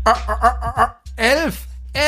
11.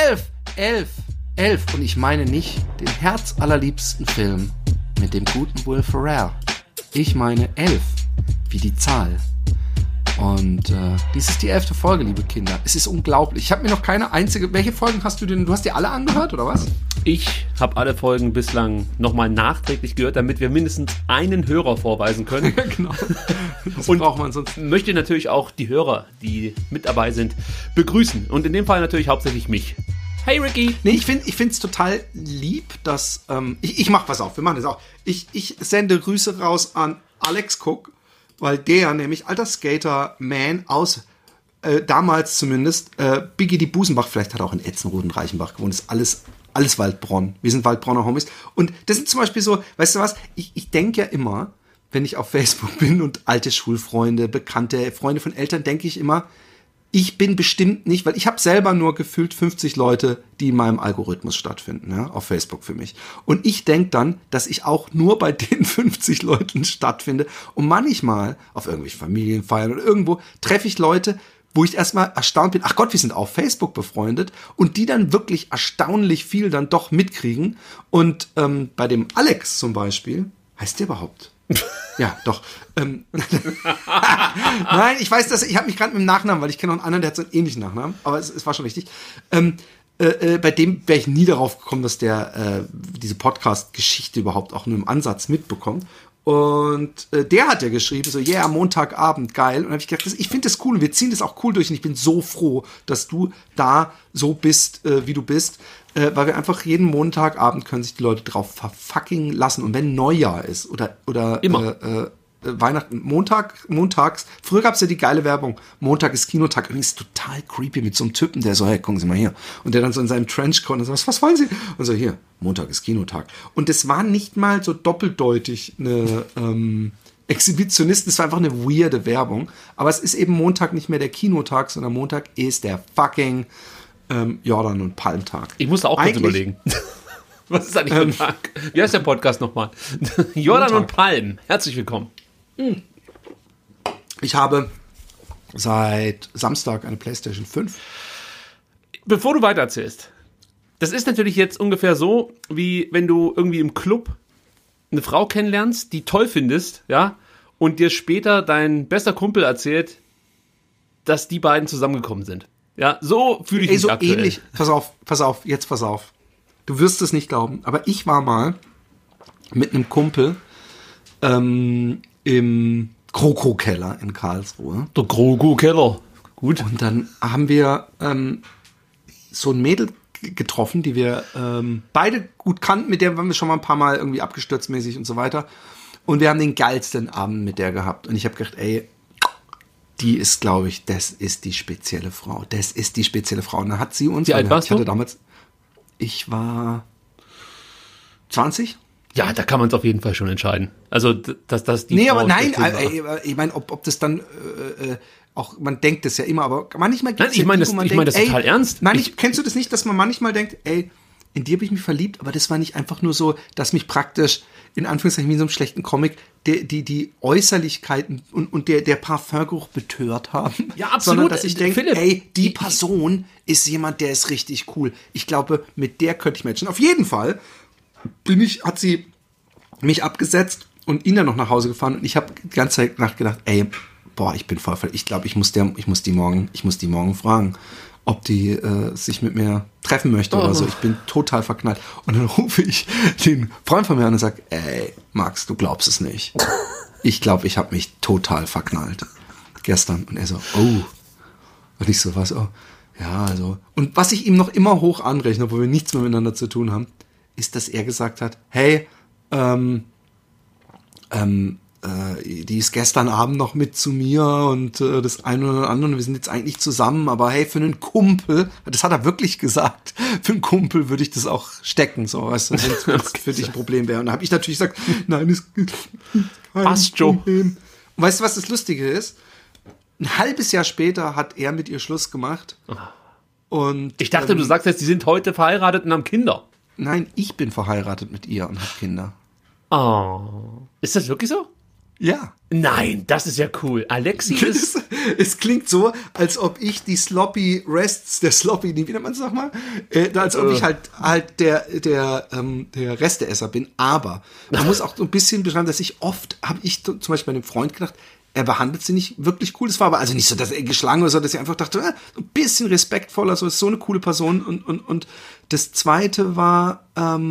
Und ich meine nicht den herzallerliebsten Film mit dem guten Will Ferrell. Ich meine 11, wie die Zahl. Und dies ist die 11. Folge, liebe Kinder. Es ist unglaublich. Ich habe mir noch keine einzige... Welche Folgen hast du denn? Du hast dir alle angehört, oder was? Ich habe alle Folgen bislang nochmal nachträglich gehört, damit wir mindestens einen Hörer vorweisen können. Ja, genau. Das Und braucht man sonst. Möchte natürlich auch die Hörer, die mit dabei sind, begrüßen. Und in dem Fall natürlich hauptsächlich mich. Hey Ricky! Nee, ich finde es total lieb, dass... ich mach was auf, wir machen das auch. Ich sende Grüße raus an Alex Cook, weil der nämlich alter Skater-Man aus... damals zumindest, Biggie die Busenbach, vielleicht hat er auch in Etzenroden-Reichenbach gewohnt, ist alles Waldbronn. Wir sind Waldbronner Homies. Und das sind zum Beispiel so, weißt du was, ich denke ja immer, wenn ich auf Facebook bin und alte Schulfreunde, Bekannte, Freunde von Eltern, denke ich immer, ich bin bestimmt nicht, weil ich habe selber nur gefühlt 50 Leute, die in meinem Algorithmus stattfinden, ja, auf Facebook für mich. Und ich denke dann, dass ich auch nur bei den 50 Leuten stattfinde. Und manchmal auf irgendwelchen Familienfeiern oder irgendwo treffe ich Leute, wo ich erstmal erstaunt bin, ach Gott, wir sind auf Facebook befreundet und die dann wirklich erstaunlich viel dann doch mitkriegen. Und bei dem Alex zum Beispiel, heißt der überhaupt? Ja, doch. Nein, ich weiß, ich habe mich gerade mit dem Nachnamen, weil ich kenne noch einen anderen, der hat so einen ähnlichen Nachnamen, aber es war schon richtig. Bei dem wäre ich nie darauf gekommen, dass der diese Podcast-Geschichte überhaupt auch nur im Ansatz mitbekommt. Und der hat ja geschrieben, so, yeah, Montagabend, geil. Und dann habe ich gedacht, ich finde das cool und wir ziehen das auch cool durch. Und ich bin so froh, dass du da so bist, wie du bist. Weil wir einfach jeden Montagabend können sich die Leute drauf verfucking lassen. Und wenn Neujahr ist oder immer. Weihnachten, montags, früher gab's ja die geile Werbung, Montag ist Kinotag, übrigens total creepy mit so einem Typen, der so, hey, gucken Sie mal hier. Und der dann so in seinem Trenchcoat und so, was wollen Sie? Und so, hier, Montag ist Kinotag. Und das war nicht mal so doppeldeutig eine Exhibitionisten, es war einfach eine weirde Werbung. Aber es ist eben Montag nicht mehr der Kinotag, sondern Montag ist der fucking Jordan- und Palmtag. Ich musste auch kurz überlegen. Was ist eigentlich für ein Tag? Wie heißt der Podcast nochmal? Jordan Montag. und Palm. Herzlich willkommen. Ich habe seit Samstag eine PlayStation 5. Bevor du weitererzählst, das ist natürlich jetzt ungefähr so, wie wenn du irgendwie im Club eine Frau kennenlernst, die toll findest, ja, und dir später dein bester Kumpel erzählt, dass die beiden zusammengekommen sind. Ja, so fühle ich mich so aktuell. ähnlich. Pass auf. Du wirst es nicht glauben, aber ich war mal mit einem Kumpel im Kroko-Keller in Karlsruhe. Der Kroko-Keller. Gut. Und dann haben wir so ein Mädel getroffen, die wir beide gut kannten, mit der waren wir schon mal ein paar Mal irgendwie abgestürzmäßig und so weiter. Und wir haben den geilsten Abend mit der gehabt. Und ich habe gedacht, ey, die ist, glaube ich, das ist die spezielle Frau. Das ist die spezielle Frau. Und dann hat sie uns... Wie alt warst du? Ich war 20. Ja, da kann man es auf jeden Fall schon entscheiden. Also, dass das die Nee, Frau aber nein, schlechthin war. ich meine, ob das dann auch, man denkt das ja immer, aber manchmal Nein, ich meine das total ernst. Kennst du das nicht, dass man manchmal denkt, ey, in die habe ich mich verliebt, aber das war nicht einfach nur so, dass mich praktisch, in Anführungszeichen wie in so einem schlechten Comic, die Äußerlichkeiten und der Parfümgeruch betört haben. Ja, absolut. Sondern, dass ich denke, Philipp, ey, die Person ist jemand, der ist richtig cool. Ich glaube, mit der könnte ich matchen. Auf jeden Fall hat sie mich abgesetzt und ihn dann noch nach Hause gefahren und ich habe die ganze Zeit nachgedacht, ey, boah, ich bin voll, ich glaube, ich muss die morgen fragen, ob die sich mit mir treffen möchte oder so. Ich bin total verknallt. Und dann rufe ich den Freund von mir an und sage, ey, Max, du glaubst es nicht. Ich glaube, ich habe mich total verknallt. Gestern. Und er so, oh. Und ich so, was? Oh. Ja, also. Und was ich ihm noch immer hoch anrechne, obwohl wir nichts mehr miteinander zu tun haben, ist, dass er gesagt hat, hey, die ist gestern Abend noch mit zu mir und das eine oder andere, wir sind jetzt eigentlich zusammen, aber hey, für einen Kumpel, das hat er wirklich gesagt, für einen Kumpel würde ich das auch stecken, so, weißt du, wenn es für dich ein Problem wäre. Und da habe ich natürlich gesagt, nein, ist kein Problem. Und weißt du, was das Lustige ist? Ein halbes Jahr später hat er mit ihr Schluss gemacht. Und ich dachte, du sagst jetzt, die sind heute verheiratet und haben Kinder. Nein, ich bin verheiratet mit ihr und habe Kinder. Oh. Ist das wirklich so? Ja. Nein, das ist ja cool. Alexi ist... Es klingt so, als ob ich die Sloppy Rests, der Sloppy, wie nennt man es nochmal? Als ob ich halt der Resteesser bin. Aber man muss auch so ein bisschen beschreiben, dass habe ich zum Beispiel bei einem Freund gedacht, er behandelt sie nicht wirklich cool. Das war aber also nicht so, dass er geschlagen oder so, dass ich einfach dachte, ein bisschen respektvoller, so ist so eine coole Person. Und das Zweite war,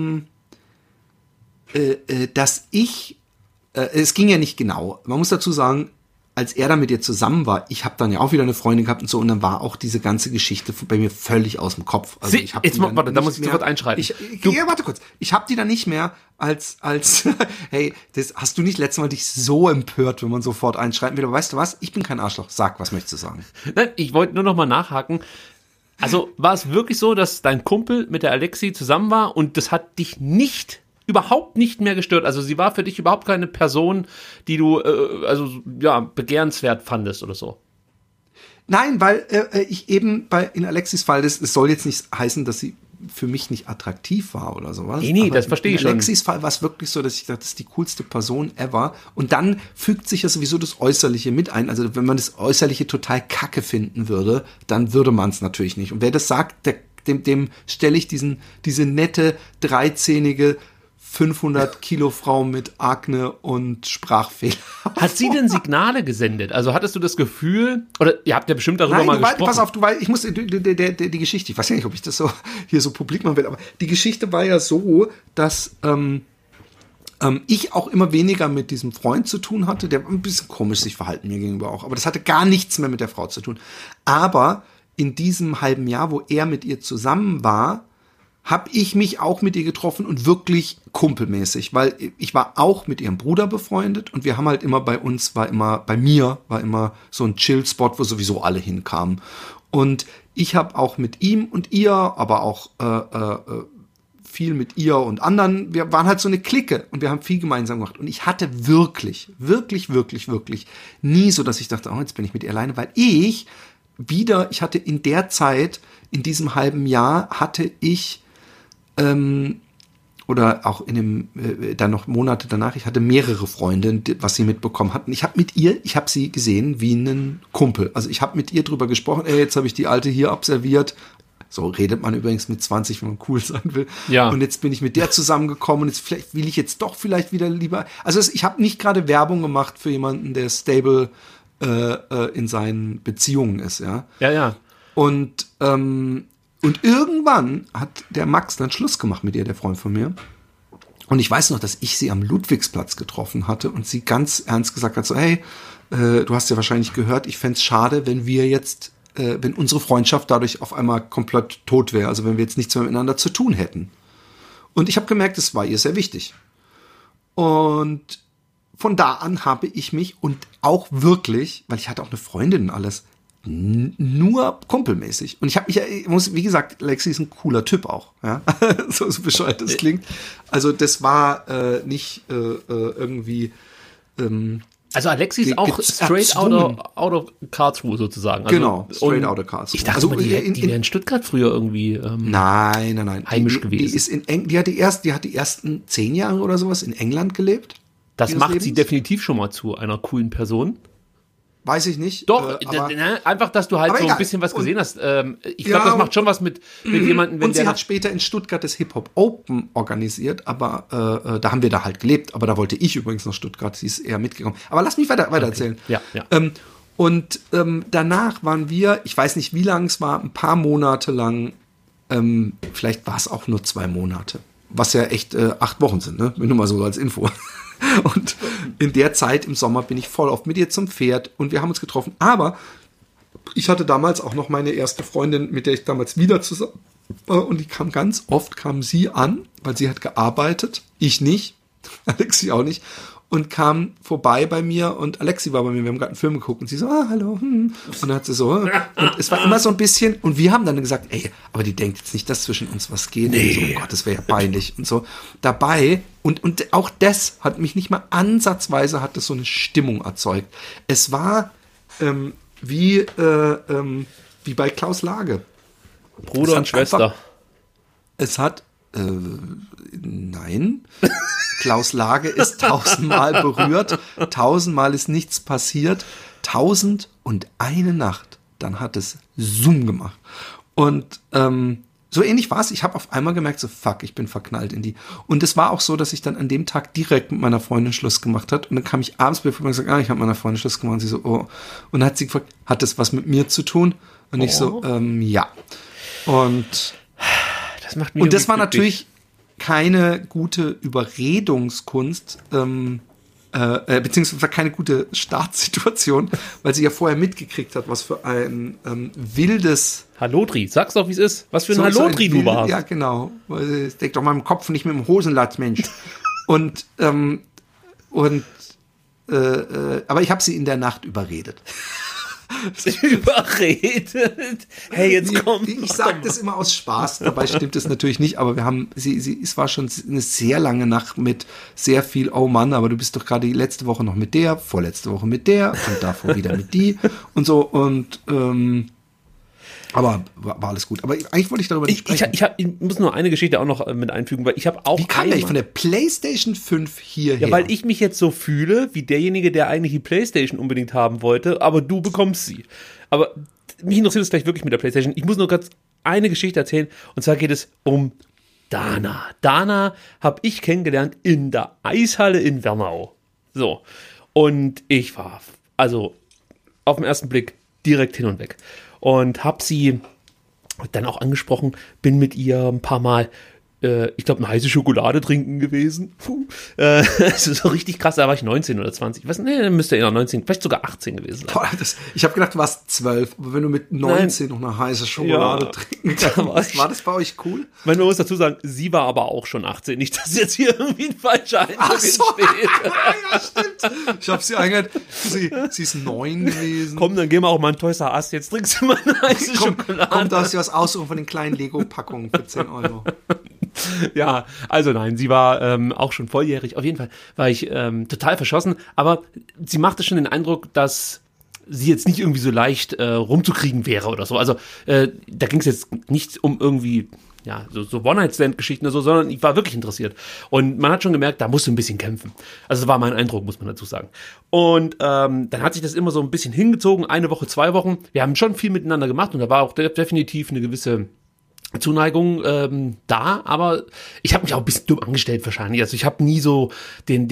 dass es ging ja nicht genau. Man muss dazu sagen, als er dann mit ihr zusammen war, ich habe dann ja auch wieder eine Freundin gehabt und so, und dann war auch diese ganze Geschichte bei mir völlig aus dem Kopf. Also ich hab warte, da muss ich sofort einschreiten. Ja, warte kurz. Ich habe die dann nicht mehr als hey, das hast du nicht letztes Mal dich so empört, wenn man sofort einschreiten will. Aber weißt du was? Ich bin kein Arschloch. Sag, was möchtest du sagen? Nein, ich wollte nur noch mal nachhaken. Also war es wirklich so, dass dein Kumpel mit der Alexi zusammen war und das hat dich überhaupt nicht mehr gestört. Also sie war für dich überhaupt keine Person, die du begehrenswert fandest oder so. Nein, weil ich eben in Alexis Fall, es soll jetzt nicht heißen, dass sie für mich nicht attraktiv war oder sowas. Nee, das verstehe ich schon. In Alexis Fall war es wirklich so, dass ich dachte, das ist die coolste Person ever. Und dann fügt sich ja sowieso das Äußerliche mit ein. Also wenn man das Äußerliche total kacke finden würde, dann würde man es natürlich nicht. Und wer das sagt, dem stelle ich diese nette, dreizähnige 500 Kilo Frau mit Akne und Sprachfehler. Hat sie denn Signale gesendet? Also hattest du das Gefühl, oder ihr habt ja bestimmt darüber mal gesprochen. Pass auf, ich muss die Geschichte, ich weiß ja nicht, ob ich das so hier so publik machen will, aber die Geschichte war ja so, dass ich auch immer weniger mit diesem Freund zu tun hatte, der ein bisschen komisch sich verhalten mir gegenüber auch, aber das hatte gar nichts mehr mit der Frau zu tun. Aber in diesem halben Jahr, wo er mit ihr zusammen war, habe ich mich auch mit ihr getroffen und wirklich kumpelmäßig, weil ich war auch mit ihrem Bruder befreundet und wir haben halt immer bei mir war immer so ein Chill-Spot, wo sowieso alle hinkamen. Und ich habe auch mit ihm und ihr, aber auch viel mit ihr und anderen, wir waren halt so eine Clique und wir haben viel gemeinsam gemacht. Und ich hatte wirklich nie so, dass ich dachte, oh, jetzt bin ich mit ihr alleine, weil ich hatte in der Zeit, in diesem halben Jahr, hatte ich oder auch dann noch Monate danach, ich hatte mehrere Freunde, was sie mitbekommen hatten. Ich habe sie gesehen wie einen Kumpel. Also ich habe mit ihr drüber gesprochen, jetzt habe ich die Alte hier observiert. So redet man übrigens mit 20, wenn man cool sein will. Ja. Und jetzt bin ich mit der zusammengekommen und jetzt will ich jetzt doch vielleicht wieder lieber. Also ich habe nicht gerade Werbung gemacht für jemanden, der stable in seinen Beziehungen ist, ja. Ja. Und irgendwann hat der Max dann Schluss gemacht mit ihr, der Freund von mir. Und ich weiß noch, dass ich sie am Ludwigsplatz getroffen hatte und sie ganz ernst gesagt hat, so, hey, du hast ja wahrscheinlich gehört, ich fänd's schade, wenn wenn unsere Freundschaft dadurch auf einmal komplett tot wäre, also wenn wir jetzt nichts mehr miteinander zu tun hätten. Und ich habe gemerkt, es war ihr sehr wichtig. Und von da an habe ich mich und auch wirklich, weil ich hatte auch eine Freundin und alles, nur kumpelmäßig. Und ich habe mich wie gesagt, Lexi ist ein cooler Typ auch, ja, so bescheuert das klingt. Also das war nicht irgendwie also Alexi ist auch straight out of Karlsruhe sozusagen. Also, genau, straight out of Karlsruhe. Ich dachte, die wäre in Stuttgart früher irgendwie nein. heimisch gewesen. Die hat die ersten 10 Jahre oder sowas in England gelebt. Das macht sie definitiv schon mal zu einer coolen Person. Weiß ich nicht. Doch, einfach, dass du halt so ein bisschen was gesehen hast. Ich glaube, das macht schon was mit jemandem, wenn und sie hat später in Stuttgart das Hip-Hop Open organisiert, aber da haben wir da halt gelebt. Aber da wollte ich übrigens nach Stuttgart, sie ist eher mitgekommen. Aber lass mich weiter erzählen. Ja. Danach waren wir, ich weiß nicht, wie lang es war, ein paar Monate lang, vielleicht war es auch nur 2 Monate, was ja echt 8 Wochen sind, ne? Nur mal so als Info. Und in der Zeit im Sommer bin ich voll oft mit ihr zum Pferd und wir haben uns getroffen. Aber ich hatte damals auch noch meine erste Freundin, mit der ich damals wieder zusammen war. Und ganz oft kam sie an, weil sie hat gearbeitet. Ich nicht, Alexi auch nicht. Und kam vorbei bei mir und Alexi war bei mir, wir haben gerade einen Film geguckt und sie so, hallo. Und dann hat sie so, und es war immer so ein bisschen, und wir haben dann gesagt, ey, aber die denkt jetzt nicht, dass zwischen uns was geht. Nee. So, oh Gott, das wäre ja peinlich und so. Dabei, und auch das hat mich nicht mal ansatzweise, hat das so eine Stimmung erzeugt. Es war wie bei Klaus Lage. Bruder und Schwester. Es hat Nein. Klaus Lage ist 1000-mal berührt, 1000-mal ist nichts passiert, 1001 Nacht, dann hat es Zoom gemacht. Und so ähnlich war es. Ich habe auf einmal gemerkt, so fuck, ich bin verknallt in die. Und es war auch so, dass ich dann an dem Tag direkt mit meiner Freundin Schluss gemacht hat. Und dann kam ich abends, bevor man gesagt, ich habe mit meiner Freundin Schluss gemacht. Und sie so, oh. Und dann hat sie gefragt, hat das was mit mir zu tun? Und ich so, ja. Und das macht mich das war natürlich keine gute Überredungskunst, beziehungsweise keine gute Startsituation, weil sie ja vorher mitgekriegt hat, was für ein wildes Hallodri, sag's doch, wie es ist. Was für ein Hallodri du warst. Ja, genau. Ich denk doch mal im Kopf, nicht mit dem Hosenlatz, Mensch. Aber ich habe sie in der Nacht überredet. Überredet? Hey, jetzt komm. Ich sage das immer aus Spaß, dabei stimmt es natürlich nicht, aber wir haben, es war schon eine sehr lange Nacht mit sehr viel, oh Mann, aber du bist doch gerade die letzte Woche noch mit der, vorletzte Woche mit der und davor wieder mit die und so und aber war alles gut. Aber eigentlich wollte ich darüber nicht sprechen. Ich muss nur eine Geschichte auch noch mit einfügen, weil ich habe auch. Wie kam der von der PlayStation 5 hierher? Ja, weil ich mich jetzt so fühle, wie derjenige, der eigentlich die PlayStation unbedingt haben wollte, aber du bekommst sie. Aber mich interessiert es gleich wirklich mit der PlayStation. Ich muss nur ganz eine Geschichte erzählen, und zwar geht es um Dana. Dana habe ich kennengelernt in der Eishalle in Wernau. So. Und ich war, also auf den ersten Blick direkt hin und weg. Und habe sie dann auch angesprochen, bin mit ihr ein paar Mal, ich glaube, eine heiße Schokolade trinken gewesen. Also so richtig krass, da war ich 19 oder 20. Was? Nee, dann müsste eher 19, vielleicht sogar 18 gewesen sein. Boah, ich habe gedacht, du warst 12, aber wenn du mit 19 noch eine heiße Schokolade trinken kannst, war das bei euch cool? Man muss dazu sagen, sie war aber auch schon 18, nicht, dass jetzt hier irgendwie ein falscher Eindruck entsteht. Ja, stimmt. Ich habe sie eingehört, sie ist 9 gewesen. Komm, dann gehen wir auch mal in Toys R Us, jetzt trinkst du mal eine heiße Schokolade. Komm, darfst du was aussuchen von den kleinen Lego-Packungen für 10 Euro. Ja, also nein, sie war auch schon volljährig. Auf jeden Fall war ich total verschossen. Aber sie machte schon den Eindruck, dass sie jetzt nicht irgendwie so leicht rumzukriegen wäre oder so. Also da ging es jetzt nicht um irgendwie ja so One-Night-Stand-Geschichten oder so, sondern ich war wirklich interessiert. Und man hat schon gemerkt, da musste ein bisschen kämpfen. Also das war mein Eindruck, muss man dazu sagen. Und dann hat sich das immer so ein bisschen hingezogen, 1 Woche, 2 Wochen. Wir haben schon viel miteinander gemacht und da war auch definitiv eine gewisse Zuneigung da, aber ich habe mich auch ein bisschen dumm angestellt wahrscheinlich. Also ich habe nie so den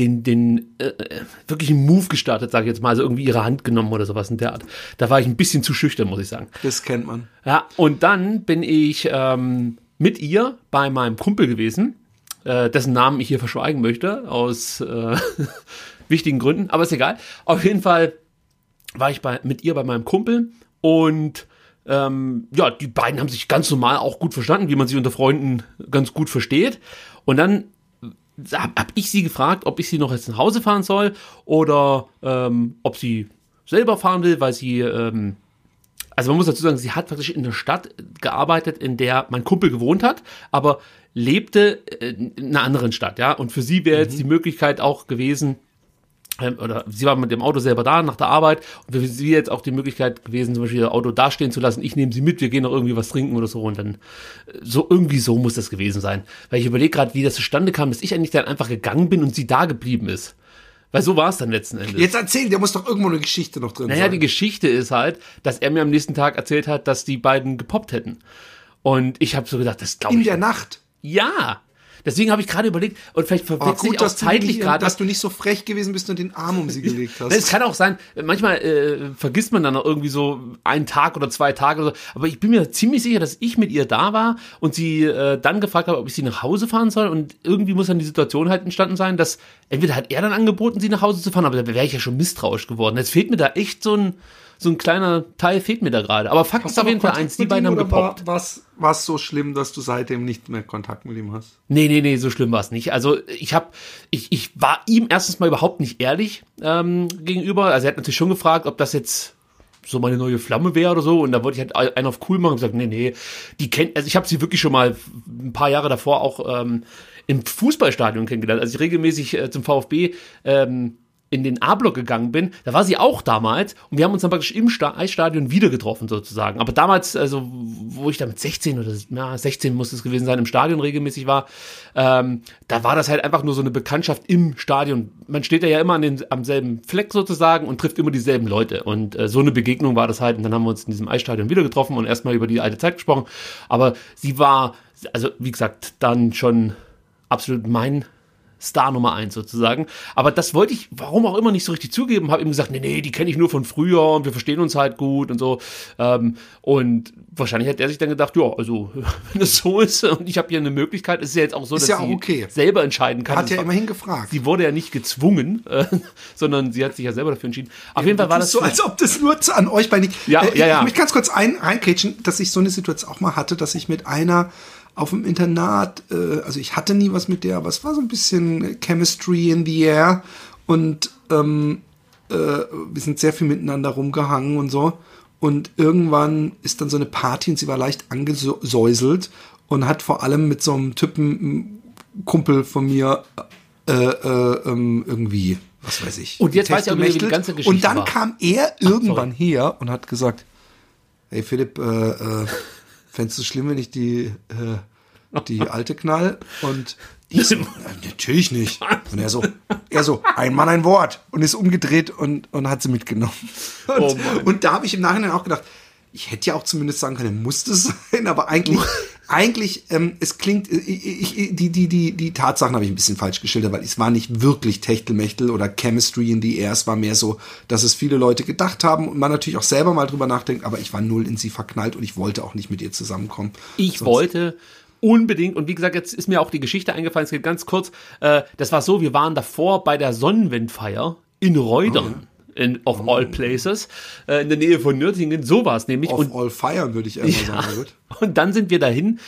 wirklichen Move gestartet, sage ich jetzt mal, also irgendwie ihre Hand genommen oder sowas in der Art. Da war ich ein bisschen zu schüchtern, muss ich sagen. Das kennt man. Ja, und dann bin ich mit ihr bei meinem Kumpel gewesen, dessen Namen ich hier verschweigen möchte, aus wichtigen Gründen, aber ist egal. Auf jeden Fall war ich mit ihr bei meinem Kumpel und ja, die beiden haben sich ganz normal auch gut verstanden, wie man sich unter Freunden ganz gut versteht. Und dann hab ich sie gefragt, ob ich sie noch jetzt nach Hause fahren soll oder ob sie selber fahren will, weil sie, also man muss dazu sagen, sie hat praktisch in der Stadt gearbeitet, in der mein Kumpel gewohnt hat, aber lebte in einer anderen Stadt, ja. Und für sie wäre jetzt die Möglichkeit auch gewesen, oder sie war mit dem Auto selber da nach der Arbeit und für sie jetzt auch die Möglichkeit gewesen, zum Beispiel ihr Auto dastehen zu lassen, ich nehme sie mit, wir gehen noch irgendwie was trinken oder so und dann so irgendwie so muss das gewesen sein. Weil ich überlege gerade, wie das zustande kam, dass ich eigentlich dann einfach gegangen bin und sie da geblieben ist. Weil so war es dann letzten Endes. Jetzt erzähl, der muss doch irgendwo eine Geschichte noch drin sein. Naja, die Geschichte ist halt, dass er mir am nächsten Tag erzählt hat, dass die beiden gepoppt hätten. Und ich habe so gedacht, das glaube ich. In der Nacht? Ja. Deswegen habe ich gerade überlegt, und vielleicht verwechsel ich auch zeitlich gerade. Dass du nicht so frech gewesen bist und den Arm um sie gelegt hast. Es kann auch sein, manchmal vergisst man dann noch irgendwie so einen Tag oder 2 Tage oder so. Aber ich bin mir ziemlich sicher, dass ich mit ihr da war und sie dann gefragt habe, ob ich sie nach Hause fahren soll. Und irgendwie muss dann die Situation halt entstanden sein, dass entweder hat er dann angeboten, sie nach Hause zu fahren, aber da wäre ich ja schon misstrauisch geworden. Jetzt fehlt mir da echt so ein kleiner Teil fehlt mir da gerade. Aber Fakt ist auf jeden Fall eins, die beiden haben gepoppt. War es so schlimm, dass du seitdem nicht mehr Kontakt mit ihm hast? Nee, so schlimm war es nicht. Also ich war ihm erstens mal überhaupt nicht ehrlich gegenüber. Also er hat natürlich schon gefragt, ob das jetzt so meine neue Flamme wäre oder so. Und da wollte ich halt einen auf cool machen und gesagt, nee, also ich habe sie wirklich schon mal ein paar Jahre davor auch im Fußballstadion kennengelernt. Also ich regelmäßig zum VfB in den A-Block gegangen bin, da war sie auch damals und wir haben uns dann praktisch im Eisstadion wieder getroffen sozusagen. Aber damals, also wo ich da mit 16 oder 16 muss es gewesen sein, im Stadion regelmäßig war, da war das halt einfach nur so eine Bekanntschaft im Stadion. Man steht ja immer am selben Fleck sozusagen und trifft immer dieselben Leute und so eine Begegnung war das halt und dann haben wir uns in diesem Eisstadion wieder getroffen und erstmal über die alte Zeit gesprochen. Aber sie war, also wie gesagt, dann schon absolut mein Star Nummer 1 sozusagen. Aber das wollte ich, warum auch immer, nicht so richtig zugeben. Habe ihm gesagt, nee, die kenne ich nur von früher und wir verstehen uns halt gut und so. Und wahrscheinlich hat er sich dann gedacht, ja, also wenn es so ist und ich habe hier eine Möglichkeit, ist es ja jetzt auch so, dass sie selber entscheiden kann. Hat ja immerhin gefragt. Sie wurde ja nicht gezwungen, sondern sie hat sich ja selber dafür entschieden. Auf jeden Fall war das so, als ob das nur an euch bei nicht. Ja. Ich möchte ganz kurz reinkrätschen, dass ich so eine Situation auch mal hatte, dass ich mit einer auf dem Internat, also ich hatte nie was mit der, aber es war so ein bisschen Chemistry in the air und wir sind sehr viel miteinander rumgehangen und so und irgendwann ist dann so eine Party und sie war leicht angesäuselt und hat vor allem mit so einem Typen, Kumpel von mir, irgendwie, was weiß ich. Und jetzt weiß ich auch wieder, wie die ganze Geschichte und dann war. Kam er irgendwann her und hat gesagt, hey Philipp, fändest du schlimm, wenn ich die alte knall? Und ich so, natürlich nicht. Und er so, ein Mann, ein Wort. Und ist umgedreht und hat sie mitgenommen. Und da habe ich im Nachhinein auch gedacht, ich hätte ja auch zumindest sagen können, muss das sein, aber eigentlich, es klingt, die Tatsachen habe ich ein bisschen falsch geschildert, weil es war nicht wirklich Techtelmechtel oder Chemistry in the air, es war mehr so, dass es viele Leute gedacht haben und man natürlich auch selber mal drüber nachdenkt, aber ich war null in sie verknallt und ich wollte auch nicht mit ihr zusammenkommen. Ich wollte unbedingt, und wie gesagt, jetzt ist mir auch die Geschichte eingefallen, es geht ganz kurz, das war so, wir waren davor bei der Sonnenwindfeier in Reudern. Of all places, in der Nähe von Nürtingen, so war es nämlich. Of all feiern, würde ich eher mal sagen. Und dann sind wir dahin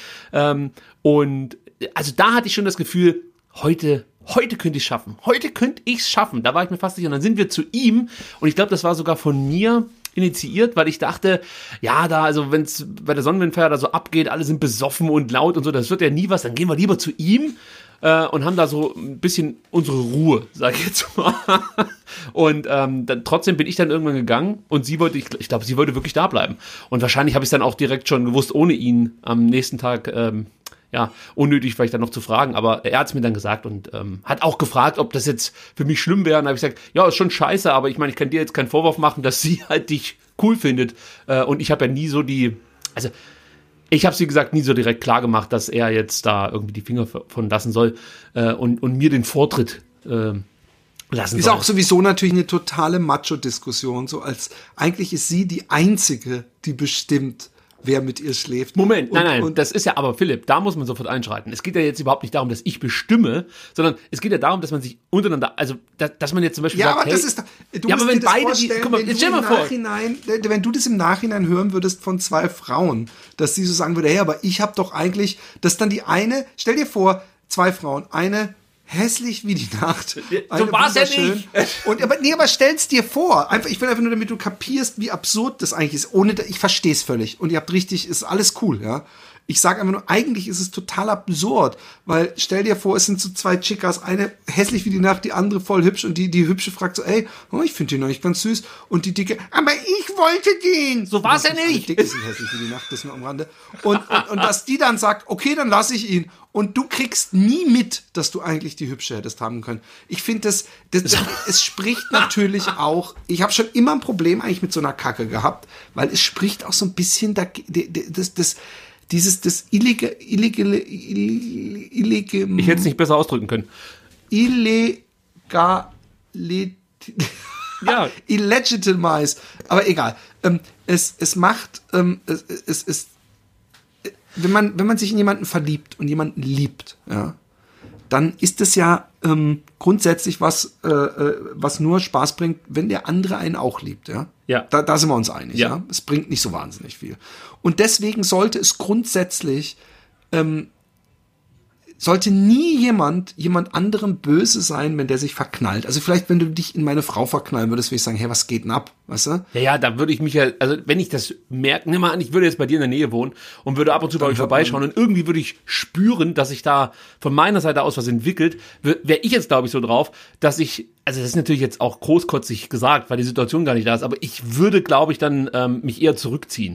und also da hatte ich schon das Gefühl, heute könnte ich es schaffen. Heute könnte ich es schaffen. Da war ich mir fast sicher. Und dann sind wir zu ihm und ich glaube, das war sogar von mir initiiert, weil ich dachte, ja, da, also wenn es bei der Sonnenwindfeier da so abgeht, alle sind besoffen und laut und so, das wird ja nie was, dann gehen wir lieber zu ihm und haben da so ein bisschen unsere Ruhe, sag ich jetzt mal. Und dann trotzdem bin ich dann irgendwann gegangen und sie wollte, ich glaube, sie wollte wirklich da bleiben. Und wahrscheinlich habe ich es dann auch direkt schon gewusst, ohne ihn am nächsten Tag, unnötig vielleicht dann noch zu fragen, aber er hat es mir dann gesagt und hat auch gefragt, ob das jetzt für mich schlimm wäre. Und habe ich gesagt, ja, ist schon scheiße, aber ich meine, ich kann dir jetzt keinen Vorwurf machen, dass sie halt dich cool findet. Und ich habe ja nie so ich habe sie gesagt, nie so direkt klar gemacht, dass er jetzt da irgendwie die Finger von lassen soll und mir den Vortritt lassen soll. Ist auch sowieso natürlich eine totale Macho-Diskussion, so als eigentlich ist sie die Einzige, die bestimmt, wer mit ihr schläft. Moment, nein, das ist ja, aber Philipp, da muss man sofort einschreiten. Es geht ja jetzt überhaupt nicht darum, dass ich bestimme, sondern es geht ja darum, dass man sich untereinander, also, dass man jetzt zum Beispiel sagt, aber hey, das ist, du ja, musst aber wenn dir das beide, vorstellen, guck mal, jetzt stell mal vor. Wenn du das im Nachhinein hören würdest von zwei Frauen, dass sie so sagen würde, hey, aber ich habe doch eigentlich, dass dann die eine, stell dir vor, zwei Frauen, eine hässlich wie die Nacht. So war's ja nicht. Aber stell's dir vor. Ich will einfach nur, damit du kapierst, wie absurd das eigentlich ist. Ich verstehe es völlig. Und ihr habt richtig, ist alles cool, ja. Ich sage einfach nur, eigentlich ist es total absurd, weil stell dir vor, es sind so zwei Chicas, eine hässlich wie die Nacht, die andere voll hübsch und die hübsche fragt so, ey, ich finde den eigentlich ganz süß und die dicke, aber ich wollte den. So war's ja nicht. Die dicke sind hässlich wie die Nacht, das nur am Rande. Und dass die dann sagt, okay, dann lasse ich ihn und du kriegst nie mit, dass du eigentlich die hübsche hättest haben können. Ich finde es spricht natürlich auch, ich habe schon immer ein Problem eigentlich mit so einer Kacke gehabt, weil es spricht auch so ein bisschen das illegale, ich hätte es nicht besser ausdrücken können. Illegitimize. Aber egal. Es macht, wenn man sich in jemanden verliebt und jemanden liebt, ja, dann ist es ja grundsätzlich was nur Spaß bringt, wenn der andere einen auch liebt, ja. Ja. Da sind wir uns einig, ja. Es bringt nicht so wahnsinnig viel. Und deswegen sollte es grundsätzlich sollte nie jemand anderem böse sein, wenn der sich verknallt. Also vielleicht, wenn du dich in meine Frau verknallen würdest, würde ich sagen, hey, was geht denn ab, weißt du? Ja, da würde ich mich ja, also wenn ich das merke, nimm mal an, ich würde jetzt bei dir in der Nähe wohnen und würde ab und zu bei euch vorbeischauen und irgendwie würde ich spüren, dass sich da von meiner Seite aus was entwickelt, wäre ich jetzt, glaube ich, so drauf, dass ich, also das ist natürlich jetzt auch großkotzig gesagt, weil die Situation gar nicht da ist, aber ich würde, glaube ich, dann mich eher zurückziehen.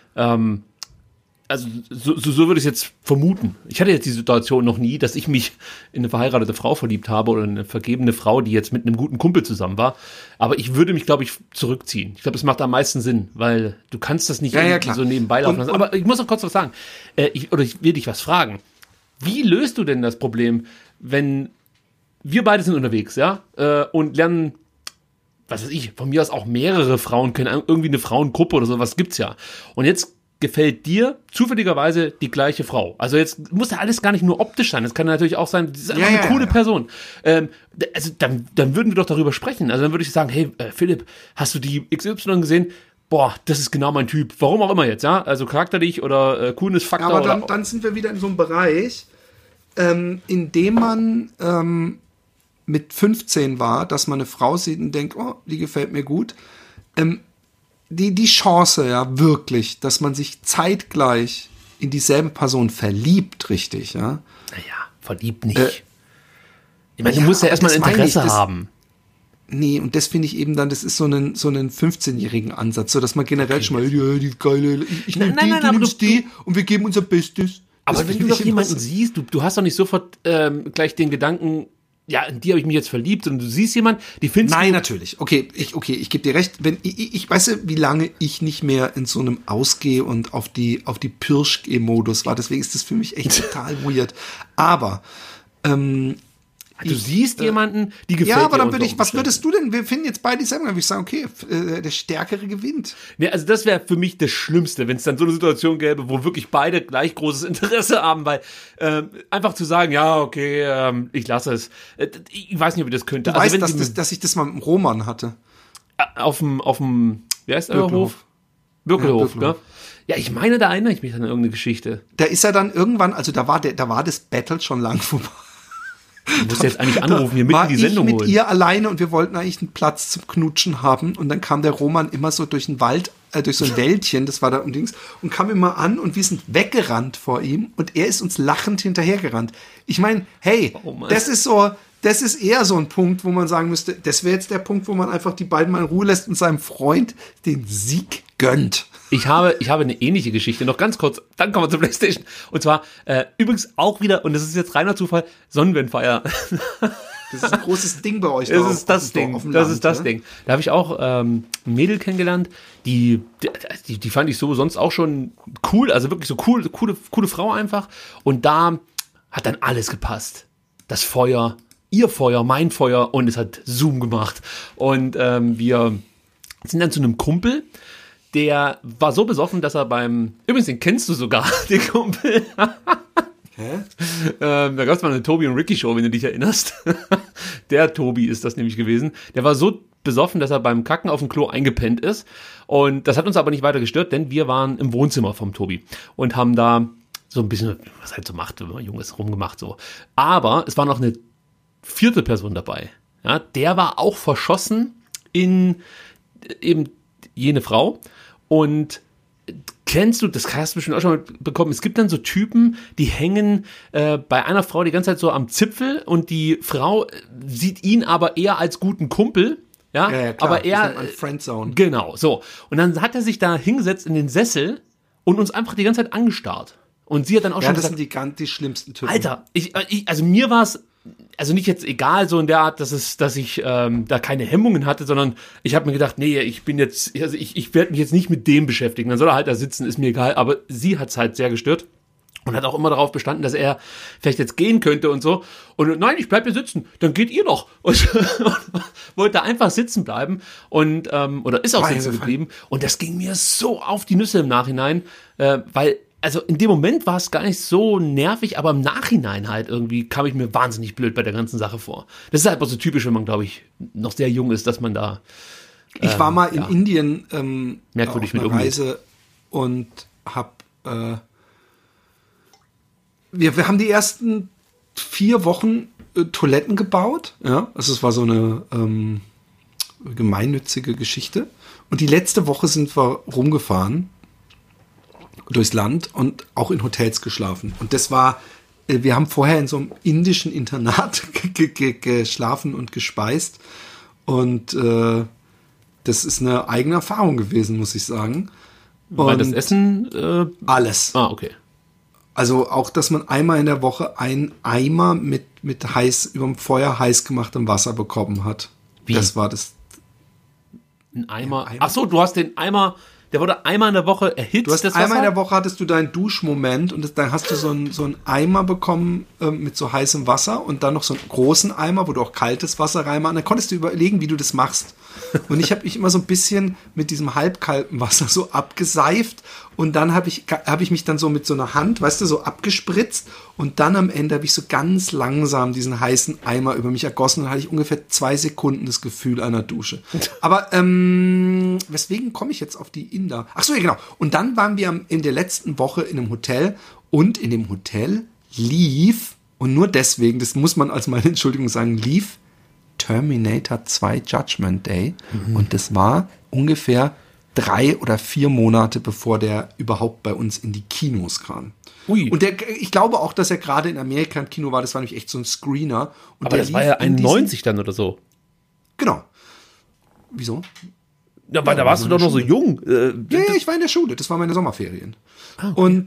Also so würde ich es jetzt vermuten. Ich hatte jetzt die Situation noch nie, dass ich mich in eine verheiratete Frau verliebt habe oder eine vergebene Frau, die jetzt mit einem guten Kumpel zusammen war. Aber ich würde mich, glaube ich, zurückziehen. Ich glaube, es macht am meisten Sinn, weil du kannst das nicht so nebenbei laufen lassen. Aber ich muss noch kurz was sagen. Ich will dich was fragen. Wie löst du denn das Problem, wenn wir beide sind unterwegs, ja, und lernen, was weiß ich, von mir aus auch mehrere Frauen kennen, irgendwie eine Frauengruppe oder sowas gibt's ja. Und jetzt gefällt dir zufälligerweise die gleiche Frau. Also jetzt muss ja alles gar nicht nur optisch sein. Das kann natürlich auch sein, das ist einfach eine coole Person. Also dann würden wir doch darüber sprechen. Also dann würde ich sagen, hey, Philipp, hast du die XY gesehen? Boah, das ist genau mein Typ. Warum auch immer jetzt, ja? Also charakterlich oder cooles Faktor. Ja, aber dann sind wir wieder in so einem Bereich, in dem man mit 15 war, dass man eine Frau sieht und denkt, oh, die gefällt mir gut. Die Chance, ja, wirklich, dass man sich zeitgleich in dieselbe Person verliebt, richtig, ja. Naja, verliebt nicht. Ich meine, du musst ja erstmal ein Interesse haben. Nee, und das finde ich eben dann, das ist so einen 15-jährigen Ansatz, so dass man generell schon mal, die geile, ich nehme die, du nimmst die und wir geben unser Bestes. Aber wenn du doch jemanden siehst, du hast doch nicht sofort gleich den Gedanken, ja, in die habe ich mich jetzt verliebt und du siehst jemand, die findest Nein, natürlich. Okay, ich gebe dir recht. Wenn ich weiß, wie lange ich nicht mehr in so einem Ausgeh- und auf die Pirsch-Modus war. Deswegen ist das für mich echt total weird. Aber du siehst jemanden, die gefällt dir. Ja, aber dann würde ich, was würdest du denn? Wir finden jetzt beide dieselbe. Dann würde ich sagen, okay, der Stärkere gewinnt. Nee, also das wäre für mich das Schlimmste, wenn es dann so eine Situation gäbe, wo wirklich beide gleich großes Interesse haben, weil einfach zu sagen, ja, okay, ich lasse es. Ich weiß nicht, ob ich das könnte. Du weißt, dass ich das mal mit dem Roman hatte. Auf dem, wie heißt der Hof? Birkelhof, ne? Ja, ich meine, da erinnere ich mich an irgendeine Geschichte. Da ist er dann irgendwann, also da war das Battle schon lang vorbei. Du musst jetzt eigentlich anrufen, hier mitten in die Sendung holen. Ich mit ihr alleine und wir wollten eigentlich einen Platz zum Knutschen haben und dann kam der Roman immer so durch den Wald, durch so ein Wäldchen, das war da und kam immer an und wir sind weggerannt vor ihm und er ist uns lachend hinterhergerannt. Ich meine, hey, das ist eher so ein Punkt, wo man sagen müsste, das wäre jetzt der Punkt, wo man einfach die beiden mal in Ruhe lässt und seinem Freund den Sieg gönnt. Ich habe eine ähnliche Geschichte, noch ganz kurz, dann kommen wir zur PlayStation. Und zwar, übrigens auch wieder, und das ist jetzt reiner Zufall, Sonnenwendfeier. Das ist ein großes Ding bei euch. Das ist das Ding. Da habe ich auch ein Mädel kennengelernt, die fand ich so sonst auch schon cool, also wirklich so coole Frau einfach. Und da hat dann alles gepasst. Das Feuer, ihr Feuer, mein Feuer, und es hat Zoom gemacht. Und wir sind dann zu einem Kumpel, der war so besoffen, dass er übrigens, den kennst du sogar, den Kumpel. Hä? Da gab es mal eine Tobi und Ricky Show, wenn du dich erinnerst. Der Tobi ist das nämlich gewesen. Der war so besoffen, dass er beim Kacken auf dem Klo eingepennt ist. Und das hat uns aber nicht weiter gestört, denn wir waren im Wohnzimmer vom Tobi und haben da so ein bisschen, was halt so macht, wenn man jung ist, rumgemacht so. Aber es war noch eine 4. Person dabei. Ja, der war auch verschossen in eben jene Frau. Und kennst du, das hast du bestimmt auch schon mal bekommen, es gibt dann so Typen, die hängen bei einer Frau die ganze Zeit so am Zipfel und die Frau sieht ihn aber eher als guten Kumpel. Ja, klar. Aber er, Friendzone. Genau, so. Und dann hat er sich da hingesetzt in den Sessel und uns einfach die ganze Zeit angestarrt. Und sie hat dann auch schon gesagt, das sind die schlimmsten Typen. Alter, also mir war es, also nicht jetzt egal so in der Art, dass ich da keine Hemmungen hatte, sondern ich habe mir gedacht, nee, ich werde mich jetzt nicht mit dem beschäftigen. Dann soll er halt da sitzen, ist mir egal. Aber sie hat es halt sehr gestört und hat auch immer darauf bestanden, dass er vielleicht jetzt gehen könnte und so. Und nein, ich bleib hier sitzen, dann geht ihr doch. Und wollte einfach sitzen bleiben und oder ist auch sitzen geblieben. Und das ging mir so auf die Nüsse im Nachhinein, weil also in dem Moment war es gar nicht so nervig, aber im Nachhinein halt irgendwie kam ich mir wahnsinnig blöd bei der ganzen Sache vor. Das ist halt auch so typisch, wenn man, glaube ich, noch sehr jung ist, dass man da ich war mal in Indien merkwürdig auf einer Reise und wir haben die ersten 4 Wochen Toiletten gebaut. Ja, also es war so eine gemeinnützige Geschichte. Und die letzte Woche sind wir rumgefahren durchs Land und auch in Hotels geschlafen. Und das war, wir haben vorher in so einem indischen Internat geschlafen und gespeist. Und das ist eine eigene Erfahrung gewesen, muss ich sagen. Weil das Essen... alles. Ah, okay. Also auch, dass man einmal in der Woche einen Eimer mit überm Feuer heiß gemachtem Wasser bekommen hat. Wie? Das war das. Ein Eimer. Ach so, du hast den Eimer, der wurde einmal in der Woche erhitzt. Du hast das einmal Wasser? in der Woche hattest du deinen Duschmoment und dann hast du so einen Eimer bekommen mit so heißem Wasser und dann noch so einen großen Eimer, wo du auch kaltes Wasser reinmachst. Und dann konntest du überlegen, wie du das machst. Und ich habe mich immer so ein bisschen mit diesem halbkalten Wasser so abgeseift und dann habe ich mich dann so mit so einer Hand, weißt du, so abgespritzt und dann am Ende habe ich so ganz langsam diesen heißen Eimer über mich ergossen und dann hatte ich ungefähr 2 Sekunden das Gefühl einer Dusche. Aber weswegen komme ich jetzt auf die Inder? Ach so, ja genau. Und dann waren wir in der letzten Woche in einem Hotel und in dem Hotel lief, und nur deswegen, das muss man als meine Entschuldigung sagen, lief Terminator 2 Judgment Day. Und das war ungefähr 3 oder 4 Monate, bevor der überhaupt bei uns in die Kinos kam. Ui. Und ich glaube auch, dass er gerade in Amerika im Kino war. Das war nämlich echt so ein Screener. Und Aber der das war lief ja in 91 dann oder so. Genau. Wieso? Ja, weil da warst du doch noch so jung. Ja, ich war in der Schule. Das waren meine Sommerferien. Ah, okay.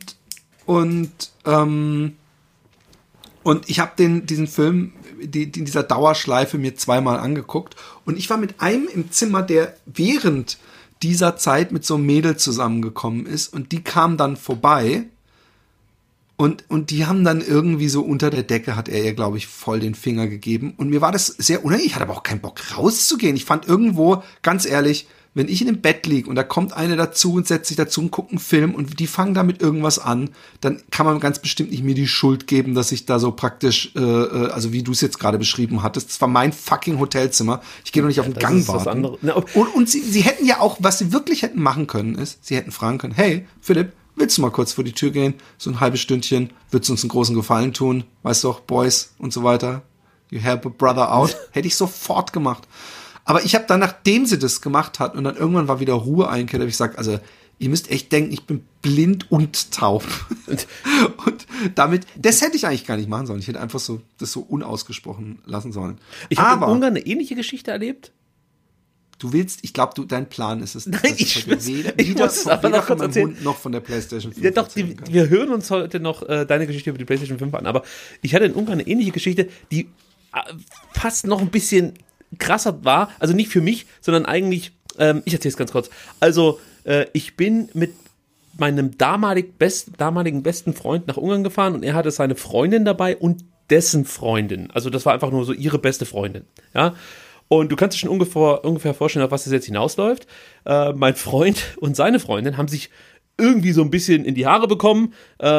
Und ich habe diesen Film in dieser Dauerschleife mir 2-mal angeguckt. Und ich war mit einem im Zimmer, der während dieser Zeit mit so einem Mädel zusammengekommen ist. Und die kam dann vorbei. Und die haben dann irgendwie so unter der Decke, hat er ihr, glaube ich, voll den Finger gegeben. Und mir war das sehr unangenehm. Ich hatte aber auch keinen Bock rauszugehen. Ich fand irgendwo, ganz ehrlich, wenn ich in dem Bett liege und da kommt eine dazu und setzt sich dazu und guckt einen Film und die fangen damit irgendwas an, dann kann man ganz bestimmt nicht mir die Schuld geben, dass ich da so praktisch, also wie du es jetzt gerade beschrieben hattest, das war mein fucking Hotelzimmer. Ich gehe doch nicht auf den Gang warten. Und sie hätten ja auch, was sie wirklich hätten machen können, ist, sie hätten fragen können, hey, Philipp, willst du mal kurz vor die Tür gehen? So ein halbes Stündchen, würdest du uns einen großen Gefallen tun? Weißt doch, Boys und so weiter. You help a brother out. Hätte ich sofort gemacht. Aber ich habe dann, nachdem sie das gemacht hat und dann irgendwann war wieder Ruhe eingekehrt, habe ich gesagt, also ihr müsst echt denken, ich bin blind und taub. Und damit, das hätte ich eigentlich gar nicht machen sollen. Ich hätte einfach so das so unausgesprochen lassen sollen. Ich habe in Ungarn eine ähnliche Geschichte erlebt. Du willst, ich glaube, dein Plan ist es. Nein, ich muss es aber noch kurz erzählen. Hund noch von der PlayStation 5 Ja doch, wir hören uns heute noch deine Geschichte über die PlayStation 5 an, aber ich hatte in Ungarn eine ähnliche Geschichte, die fast noch ein bisschen krasser war, also nicht für mich, sondern eigentlich, ich erzähle es ganz kurz. Also, ich bin mit meinem damaligen besten Freund nach Ungarn gefahren und er hatte seine Freundin dabei und dessen Freundin. Also das war einfach nur so ihre beste Freundin, ja. Und du kannst dir schon ungefähr vorstellen, auf was das jetzt hinausläuft. Mein Freund und seine Freundin haben sich irgendwie so ein bisschen in die Haare bekommen.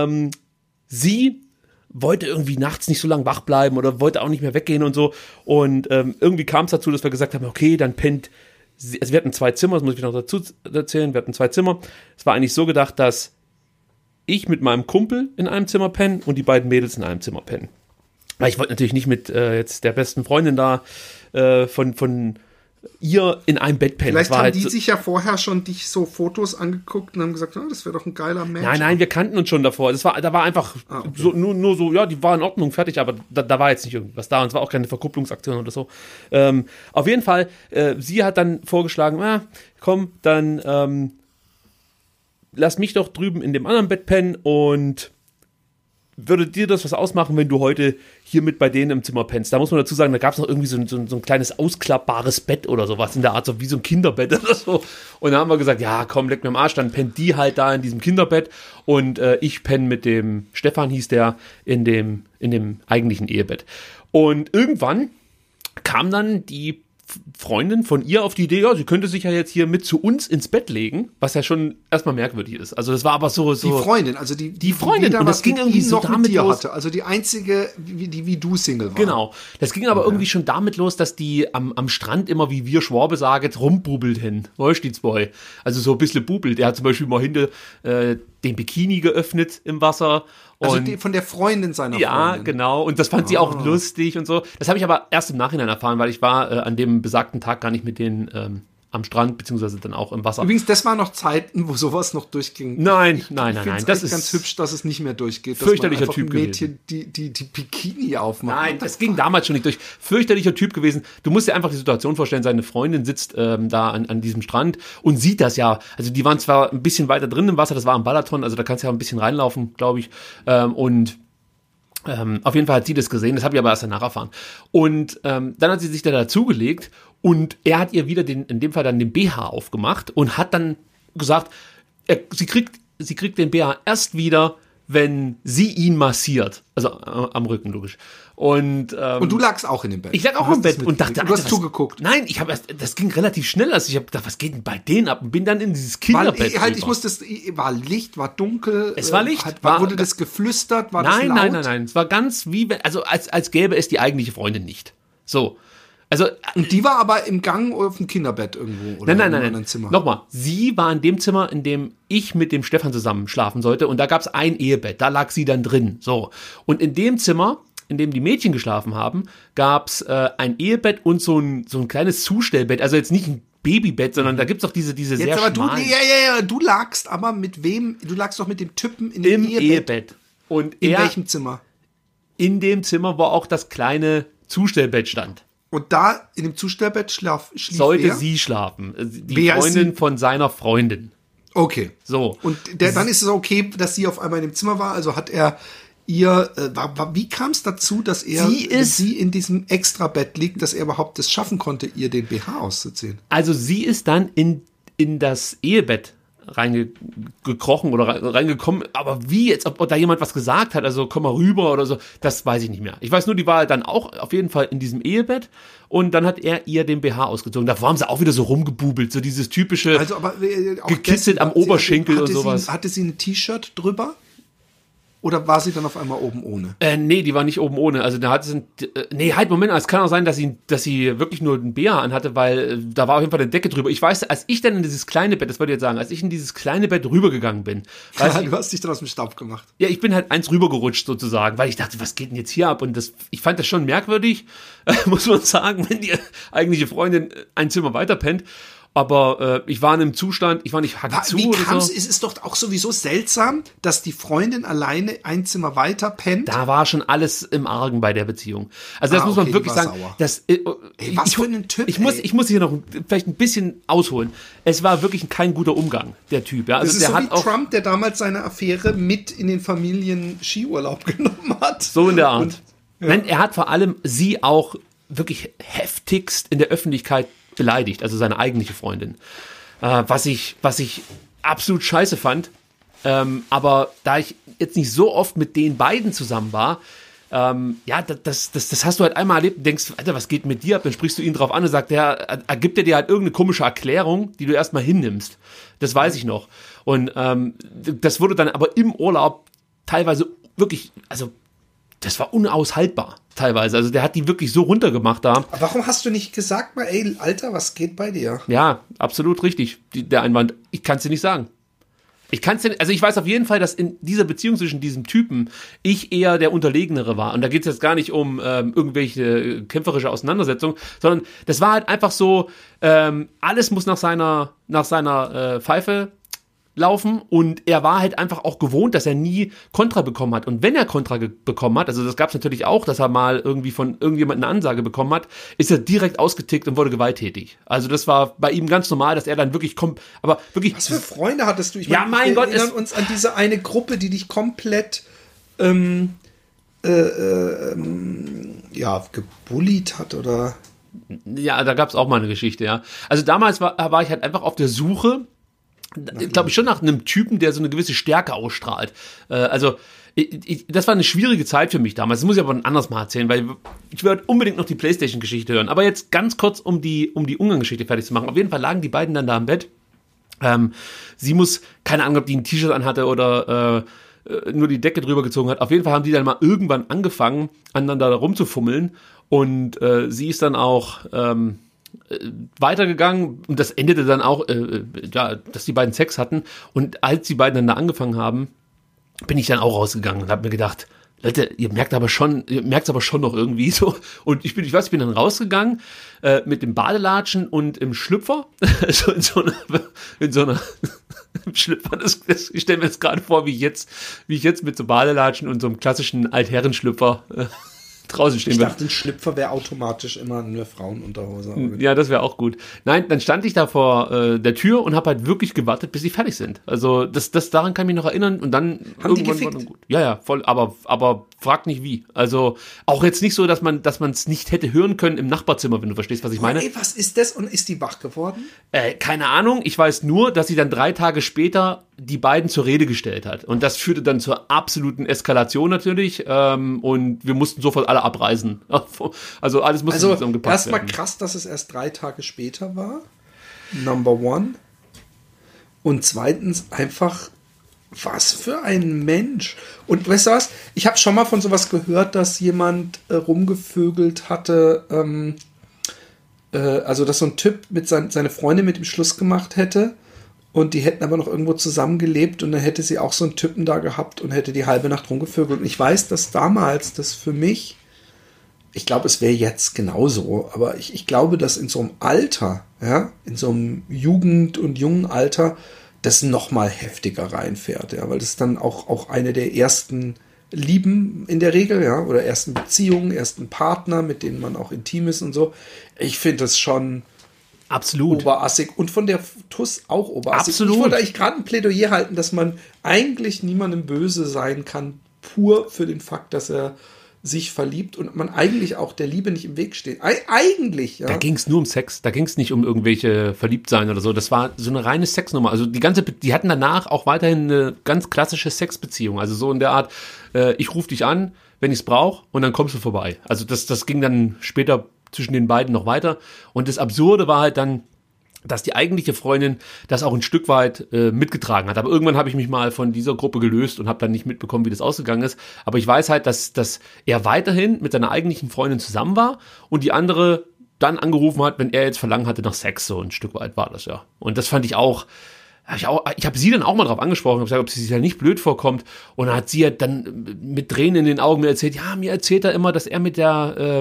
Sie wollte irgendwie nachts nicht so lange wach bleiben oder wollte auch nicht mehr weggehen und so. Und irgendwie kam es dazu, dass wir gesagt haben, okay, dann pennt sie. Also wir hatten 2 Zimmer, das muss ich noch dazu erzählen, wir hatten 2 Zimmer. Es war eigentlich so gedacht, dass ich mit meinem Kumpel in einem Zimmer penne und die beiden Mädels in einem Zimmer pennen. Weil ich wollte natürlich nicht mit jetzt der besten Freundin da von ihr in einem Bett pennen. Vielleicht haben halt die sich ja vorher schon dich so Fotos angeguckt und haben gesagt, das wäre doch ein geiler Match. Nein, wir kannten uns schon davor. Da war einfach okay. so, nur so, ja, die war in Ordnung, fertig, aber da war jetzt nicht irgendwas da und es war auch keine Verkupplungsaktion oder so. Auf jeden Fall, sie hat dann vorgeschlagen, komm, dann lass mich doch drüben in dem anderen Bett pennen und würde dir das was ausmachen, wenn du heute hier mit bei denen im Zimmer pennst? Da muss man dazu sagen, da gab es noch irgendwie so ein kleines ausklappbares Bett oder sowas in der Art, so wie so ein Kinderbett oder so. Und dann haben wir gesagt, ja, komm, leck mir am Arsch, dann pennt die halt da in diesem Kinderbett und ich penne mit dem, Stefan hieß der, in dem eigentlichen Ehebett. Und irgendwann kam dann die Freundin von ihr auf die Idee, ja, sie könnte sich ja jetzt hier mit zu uns ins Bett legen, was ja schon erstmal merkwürdig ist. Also das war aber so die Freundin, also die Freundin, und das ging irgendwie so noch damit mit dir los. hatte, also die einzige, wie du Single war. Genau, das ging aber irgendwie schon damit los, dass die am Strand immer, wie wir Schwabe sagen, rumbubelt hin, weißt du, die zwei. Also so ein bisschen bubelt. Der hat zum Beispiel mal hinter den Bikini geöffnet im Wasser. Also Und von der Freundin seiner ja, Freundin. genau. Und das fand sie auch lustig und so. Das habe ich aber erst im Nachhinein erfahren, weil ich war an dem besagten Tag gar nicht mit denen am Strand, beziehungsweise dann auch im Wasser. Übrigens, das waren noch Zeiten, wo sowas noch durchging. Nein. Ich finde Das es ist ganz hübsch, dass es nicht mehr durchgeht. fürchterlicher dass man Typ einfach Mädchen die Bikini aufmacht. Nein, das ging damals schon nicht durch. Fürchterlicher Typ gewesen. Du musst dir einfach die Situation vorstellen, seine Freundin sitzt da an diesem Strand und sieht das ja. Also die waren zwar ein bisschen weiter drin im Wasser, das war am Balaton, also da kannst du ja ein bisschen reinlaufen, glaube ich. Auf jeden Fall hat sie das gesehen, das habe ich aber erst danach erfahren. Und dann hat sie sich da dazugelegt und er hat ihr wieder in dem Fall dann den BH aufgemacht und hat dann gesagt, sie kriegt den BH erst wieder, wenn sie ihn massiert. Also am Rücken, logisch. Und du lagst auch in dem Bett. Ich lag auch im Bett und dachte, du hast zugeguckt. Nein, das ging relativ schnell. Also ich habe gedacht, was geht denn bei denen ab? Und bin dann in dieses Kinderbett. War Licht, war dunkel. Es war Licht. Wurde das geflüstert? War das laut? Nein. Es war ganz als gäbe es die eigentliche Freundin nicht. So. Also, und die war aber im Gang auf dem Kinderbett irgendwo oder nein. in einem Zimmer. Nochmal, sie war in dem Zimmer, in dem ich mit dem Stefan zusammen schlafen sollte und da gab es ein Ehebett, da lag sie dann drin. So. Und in dem Zimmer, in dem die Mädchen geschlafen haben, gab es ein Ehebett und so ein kleines Zustellbett, also jetzt nicht ein Babybett, sondern da gibt's doch diese jetzt sehr aber schmalen. du lagst aber mit wem? Du lagst doch mit dem Typen im Ehebett. Und in welchem Zimmer? In dem Zimmer, wo auch das kleine Zustellbett stand. Und da in dem Zustellbett schlief sollte wer? Sie schlafen. Die Wer Freundin von seiner Freundin. Okay. So. Und dann ist es okay, dass sie auf einmal in dem Zimmer war. Also hat er ihr, wie kam es dazu, dass sie in diesem Extrabett liegt, dass er überhaupt es schaffen konnte, ihr den BH auszuziehen? Also sie ist dann in das Ehebett reingekrochen oder reingekommen, aber wie jetzt, ob da jemand was gesagt hat, also komm mal rüber oder so, das weiß ich nicht mehr. Ich weiß nur, die war dann auch auf jeden Fall in diesem Ehebett und dann hat er ihr den BH ausgezogen. Davor haben sie auch wieder so rumgebubelt, so dieses typische, also aber auch gekitzelt am Oberschenkel und sowas. Hatte sie ein T-Shirt drüber? Oder war sie dann auf einmal oben ohne? Nee, die war nicht oben ohne. Also da hat sie Moment, es kann auch sein, dass sie wirklich nur einen BH anhatte, weil da war auf jeden Fall eine Decke drüber. Ich weiß, als ich dann in dieses kleine Bett, das wollte ich jetzt sagen, als ich in dieses kleine Bett rübergegangen bin. Du hast dich dann aus dem Staub gemacht. Ja, ich bin halt eins rübergerutscht sozusagen, weil ich dachte, was geht denn jetzt hier ab? Und ich fand das schon merkwürdig, muss man sagen, wenn die eigentliche Freundin ein Zimmer weiter pennt. Aber ich war in einem Zustand, ich war nicht hackezu oder so. Es ist doch auch sowieso seltsam, dass die Freundin alleine ein Zimmer weiter pennt. Da war schon alles im Argen bei der Beziehung. Also das muss man wirklich sagen. Was für ein Typ, ich muss hier noch vielleicht ein bisschen ausholen. Es war wirklich kein guter Umgang, der Typ. Ja? Also das ist so wie Trump, der damals seine Affäre mit in den Familien-Skiurlaub genommen hat. So in der Art. Nein, er hat vor allem sie auch wirklich heftigst in der Öffentlichkeit beleidigt, also seine eigentliche Freundin. Was ich absolut scheiße fand. Aber da ich jetzt nicht so oft mit den beiden zusammen war, das hast du halt einmal erlebt und denkst, Alter, was geht mit dir ab? Dann sprichst du ihn drauf an und sagt, ergibt er dir halt irgendeine komische Erklärung, die du erstmal hinnimmst. Das weiß ich noch. Und das wurde dann aber im Urlaub teilweise wirklich, also das war unaushaltbar teilweise. Also der hat die wirklich so runtergemacht da. Aber warum hast du nicht gesagt mal, ey, Alter, was geht bei dir? Ja, absolut richtig. Der Einwand, ich kann es dir nicht sagen. Ich weiß auf jeden Fall, dass in dieser Beziehung zwischen diesem Typen ich eher der Unterlegenere war. Und da geht es jetzt gar nicht um irgendwelche kämpferische Auseinandersetzung, sondern das war halt einfach so, alles muss nach seiner Pfeife laufen und er war halt einfach auch gewohnt, dass er nie Kontra bekommen hat. Und wenn er Kontra bekommen hat, also das gab es natürlich auch, dass er mal irgendwie von irgendjemandem eine Ansage bekommen hat, ist er direkt ausgetickt und wurde gewalttätig. Also das war bei ihm ganz normal, dass er dann wirklich kommt, aber wirklich... Was für Freunde hattest du? Wir erinnern uns an diese eine Gruppe, die dich komplett gebullied hat oder... Ja, da gab es auch mal eine Geschichte, ja. Also damals war ich halt einfach auf der Suche, glaube ich, schon nach einem Typen, der so eine gewisse Stärke ausstrahlt. Das war eine schwierige Zeit für mich damals. Das muss ich aber ein anderes Mal erzählen, weil ich würde unbedingt noch die PlayStation-Geschichte hören. Aber jetzt ganz kurz, um die Ungarn-Geschichte fertig zu machen. Auf jeden Fall lagen die beiden dann da im Bett. Sie muss, keine Ahnung, ob die ein T-Shirt anhatte oder nur die Decke drüber gezogen hat. Auf jeden Fall haben die dann mal irgendwann angefangen, aneinander rumzufummeln. Und sie ist dann auch weitergegangen und das endete dann auch, dass die beiden Sex hatten. Und als die beiden dann da angefangen haben, bin ich dann auch rausgegangen und habe mir gedacht, Leute, ihr merkt aber schon noch irgendwie so. Und ich bin dann rausgegangen mit dem Badelatschen und im Schlüpfer. Also in so einer im Schlüpfer. Ich stelle mir jetzt gerade vor, wie ich jetzt mit so Badelatschen und so einem klassischen Altherrenschlüpfer draußen stehen Ich würde. dachte, ein Schlüpfer wäre automatisch immer eine Frauenunterhose. Ja, das wäre auch gut. Nein, dann stand ich da vor der Tür und habe halt wirklich gewartet, bis sie fertig sind. Also das daran kann ich mich noch erinnern und dann Haben die irgendwann war gefickt? dann gut. Ja, voll, aber frag nicht wie. Also auch jetzt nicht so, dass man es nicht hätte hören können im Nachbarzimmer, wenn du verstehst, was ich meine. Ey, was ist das? Und ist die wach geworden? Keine Ahnung, ich weiß nur, dass sie dann 3 Tage später die beiden zur Rede gestellt hat. Und das führte dann zur absoluten Eskalation natürlich. Und wir mussten sofort alle abreisen. Also alles musste zusammengepackt werden. Erstmal krass, dass es erst 3 Tage später war. Number one. Und zweitens einfach, was für ein Mensch. Und weißt du was? Ich habe schon mal von sowas gehört, dass jemand rumgevögelt hatte, also dass so ein Typ mit seine Freundin mit ihm Schluss gemacht hätte und die hätten aber noch irgendwo zusammengelebt und dann hätte sie auch so einen Typen da gehabt und hätte die halbe Nacht rumgevögelt. Und ich weiß, dass damals das für mich, ich glaube, es wäre jetzt genauso, aber ich glaube, dass in so einem Alter, ja, in so einem Jugend- und jungen Alter, das noch mal heftiger reinfährt, ja, weil das ist dann auch eine der ersten Lieben in der Regel, ja, oder ersten Beziehungen, ersten Partner, mit denen man auch intim ist und so. Ich finde das schon absolut oberassig und von der TUS auch oberassig. Absolut. Ich wollte eigentlich gerade ein Plädoyer halten, dass man eigentlich niemandem böse sein kann, pur für den Fakt, dass er sich verliebt und man eigentlich auch der Liebe nicht im Weg steht. Eigentlich, ja. Da ging es nur um Sex, da ging es nicht um irgendwelche Verliebtsein oder so. Das war so eine reine Sexnummer. Also die hatten danach auch weiterhin eine ganz klassische Sexbeziehung. Also so in der Art, ich rufe dich an, wenn ich es brauche und dann kommst du vorbei. Also das ging dann später zwischen den beiden noch weiter. Und das Absurde war halt dann, dass die eigentliche Freundin das auch ein Stück weit mitgetragen hat. Aber irgendwann habe ich mich mal von dieser Gruppe gelöst und habe dann nicht mitbekommen, wie das ausgegangen ist. Aber ich weiß halt, dass er weiterhin mit seiner eigentlichen Freundin zusammen war und die andere dann angerufen hat, wenn er jetzt Verlangen hatte nach Sex. So ein Stück weit war das, ja. Und das fand ich auch, ich habe sie dann auch mal drauf angesprochen, habe gesagt, ob sie sich ja nicht blöd vorkommt. Und dann hat sie ja dann mit Tränen in den Augen mir erzählt, ja, mir erzählt er immer, dass er mit der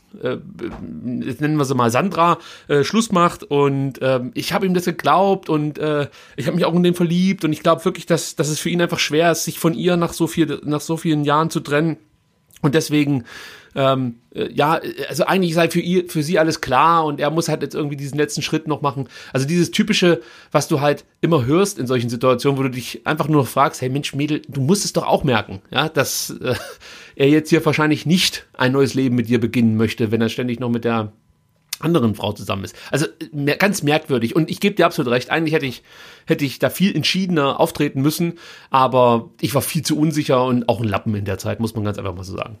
jetzt nennen wir sie mal Sandra, Schluss macht und ich habe ihm das geglaubt und ich habe mich auch in den verliebt und ich glaube wirklich, dass es für ihn einfach schwer ist, sich von ihr nach so vielen Jahren zu trennen und deswegen ja, also eigentlich sei für sie alles klar und er muss halt jetzt irgendwie diesen letzten Schritt noch machen. Also dieses typische, was du halt immer hörst in solchen Situationen, wo du dich einfach nur noch fragst, hey Mensch, Mädel, du musst es doch auch merken, ja, dass er jetzt hier wahrscheinlich nicht ein neues Leben mit dir beginnen möchte, wenn er ständig noch mit der anderen Frau zusammen ist. Also ganz merkwürdig. Und ich gebe dir absolut recht, eigentlich hätte ich da viel entschiedener auftreten müssen, aber ich war viel zu unsicher und auch ein Lappen in der Zeit, muss man ganz einfach mal so sagen.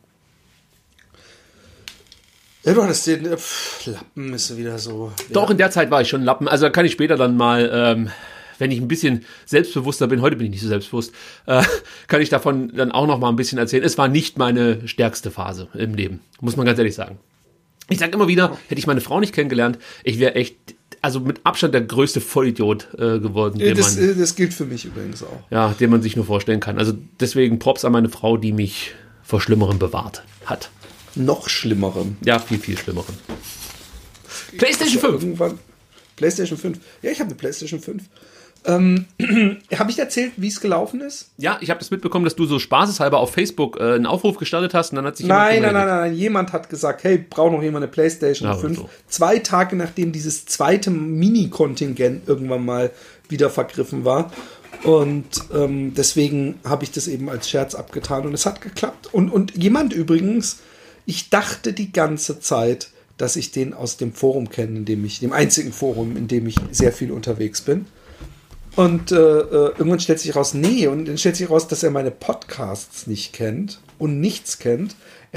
Ja, du hattest den Lappen, ist wieder so. Ja. Doch, in der Zeit war ich schon ein Lappen. Also da kann ich später dann mal, wenn ich ein bisschen selbstbewusster bin, heute bin ich nicht so selbstbewusst, kann ich davon dann auch noch mal ein bisschen erzählen. Es war nicht meine stärkste Phase im Leben, muss man ganz ehrlich sagen. Ich sage immer wieder, hätte ich meine Frau nicht kennengelernt, ich wäre echt, also mit Abstand der größte Vollidiot geworden. Das gilt für mich übrigens auch. Ja, den man sich nur vorstellen kann. Also deswegen Props an meine Frau, die mich vor Schlimmerem bewahrt hat. Noch Schlimmerem. Ja, viel, viel Schlimmerem. PlayStation 5. Irgendwann. PlayStation 5. Ja, ich habe eine PlayStation 5. Habe ich erzählt, wie es gelaufen ist? Ja, ich habe das mitbekommen, dass du so spaßeshalber auf Facebook einen Aufruf gestartet hast und dann hat sich Nein. Jemand hat gesagt, hey, braucht noch jemand eine PlayStation 5. So. 2 Tage nachdem dieses zweite Mini-Kontingent irgendwann mal wieder vergriffen war. Und deswegen habe ich das eben als Scherz abgetan und es hat geklappt. Und jemand übrigens, ich dachte die ganze Zeit, dass ich den aus dem Forum kenne, dem einzigen Forum, in dem ich sehr viel unterwegs bin. Und irgendwann stellt sich raus, nee, und dann stellt sich raus, dass er meine Podcasts nicht kennt und nichts kennt.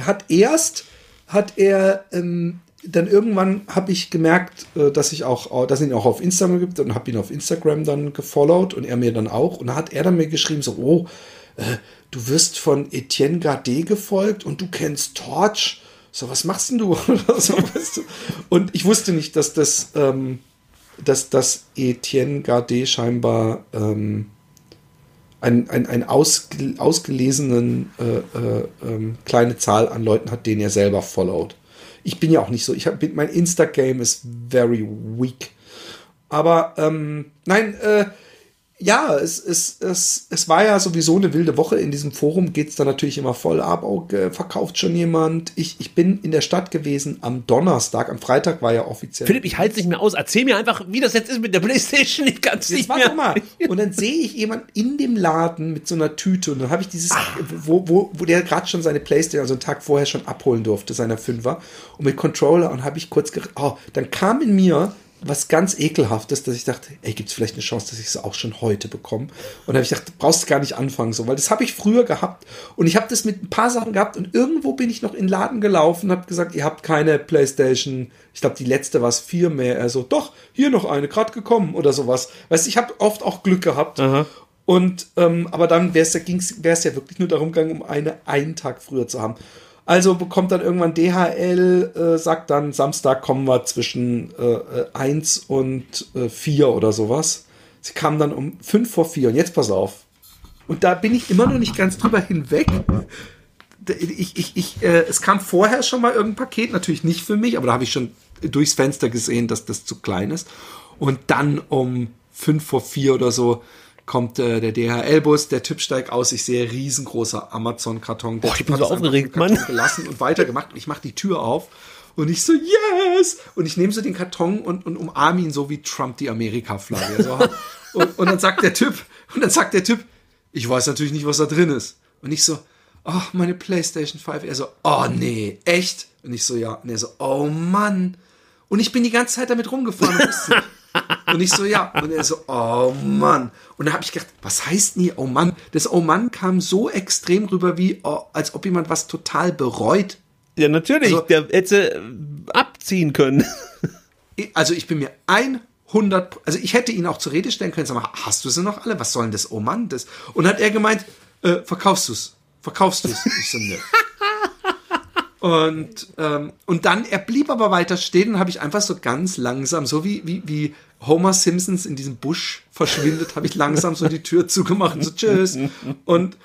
Dann irgendwann habe ich gemerkt, dass es ihn auch auf Instagram gibt und habe ihn auf Instagram dann gefollowt und er mir dann auch. Und da hat er dann mir geschrieben, so, du wirst von Etienne Gardet gefolgt und du kennst Torch. So, was machst denn du? Oder so, weißt du? Und ich wusste nicht, dass das Etienne Gardet scheinbar ein ausgelesenen kleine Zahl an Leuten hat, den er selber followt. Ich bin ja auch nicht so. Mein Insta-Game ist very weak. Aber nein, ja, es war ja sowieso eine wilde Woche. In diesem Forum geht es dann natürlich immer voll ab. Oh, verkauft schon jemand? Ich bin in der Stadt gewesen am Donnerstag. Am Freitag war ja offiziell. Philipp, ich halte es nicht mehr aus. Erzähl mir einfach, wie das jetzt ist mit der PlayStation. Ich kann es nicht mehr. Mal. Und dann sehe ich jemanden in dem Laden mit so einer Tüte. Und dann habe ich dieses, wo der gerade schon seine PlayStation, also einen Tag vorher schon abholen durfte, seiner Fünfer. Und mit Controller. Und habe ich kurz dann kam in mir was ganz Ekelhaftes, dass ich dachte, ey, gibt es vielleicht eine Chance, dass ich es auch schon heute bekomme? Und dann habe ich gedacht, brauchst du gar nicht anfangen, so, weil das habe ich früher gehabt und ich habe das mit ein paar Sachen gehabt und irgendwo bin ich noch in den Laden gelaufen und habe gesagt, ihr habt keine PlayStation, ich glaube, die letzte war es 4 mehr, also doch, hier noch eine, gerade gekommen oder sowas. Weißt du, ich habe oft auch Glück gehabt. Aha. Und, aber dann wäre es ja wirklich nur darum gegangen, um einen Tag früher zu haben. Also bekommt dann irgendwann DHL, sagt dann, Samstag kommen wir zwischen 1 und 4 oder sowas. Sie kamen dann um 5 vor 4 und jetzt pass auf. Und da bin ich immer noch nicht ganz drüber hinweg. Es kam vorher schon mal irgendein Paket, natürlich nicht für mich, aber da habe ich schon durchs Fenster gesehen, dass das zu klein ist. Und dann um 5 vor 4 oder so kommt der DHL-Bus, der Typ steigt aus, ich sehe riesengroßer Amazon-Karton. Boah, ich bin so aufgeregt, Mann. Gelassen und weitergemacht. Ich mache die Tür auf und ich so, yes! Und ich nehme so den Karton und umarme ihn so wie Trump die Amerika-Flagge. So. und dann sagt der Typ, ich weiß natürlich nicht, was da drin ist. Und ich so, oh, meine PlayStation 5. Er so, oh nee, echt? Und ich so, ja. Und er so, oh Mann. Und ich bin die ganze Zeit damit rumgefahren und wusste nicht. Und ich so, ja. Und er so, oh Mann. Und da habe ich gedacht, was heißt nie, oh Mann? Das oh Mann kam so extrem rüber, wie als ob jemand was total bereut. Ja, natürlich. Also, der hätte abziehen können. Also ich bin mir also ich hätte ihn auch zur Rede stellen können, sag mal, hast du sie noch alle? Was soll denn das, oh Mann? Das? Und hat er gemeint, verkaufst du es? Ich so, ne. Und dann, er blieb aber weiter stehen und habe ich einfach so ganz langsam, so wie Homer Simpsons in diesem Busch verschwindet, habe ich langsam so die Tür zugemacht und so tschüss. Und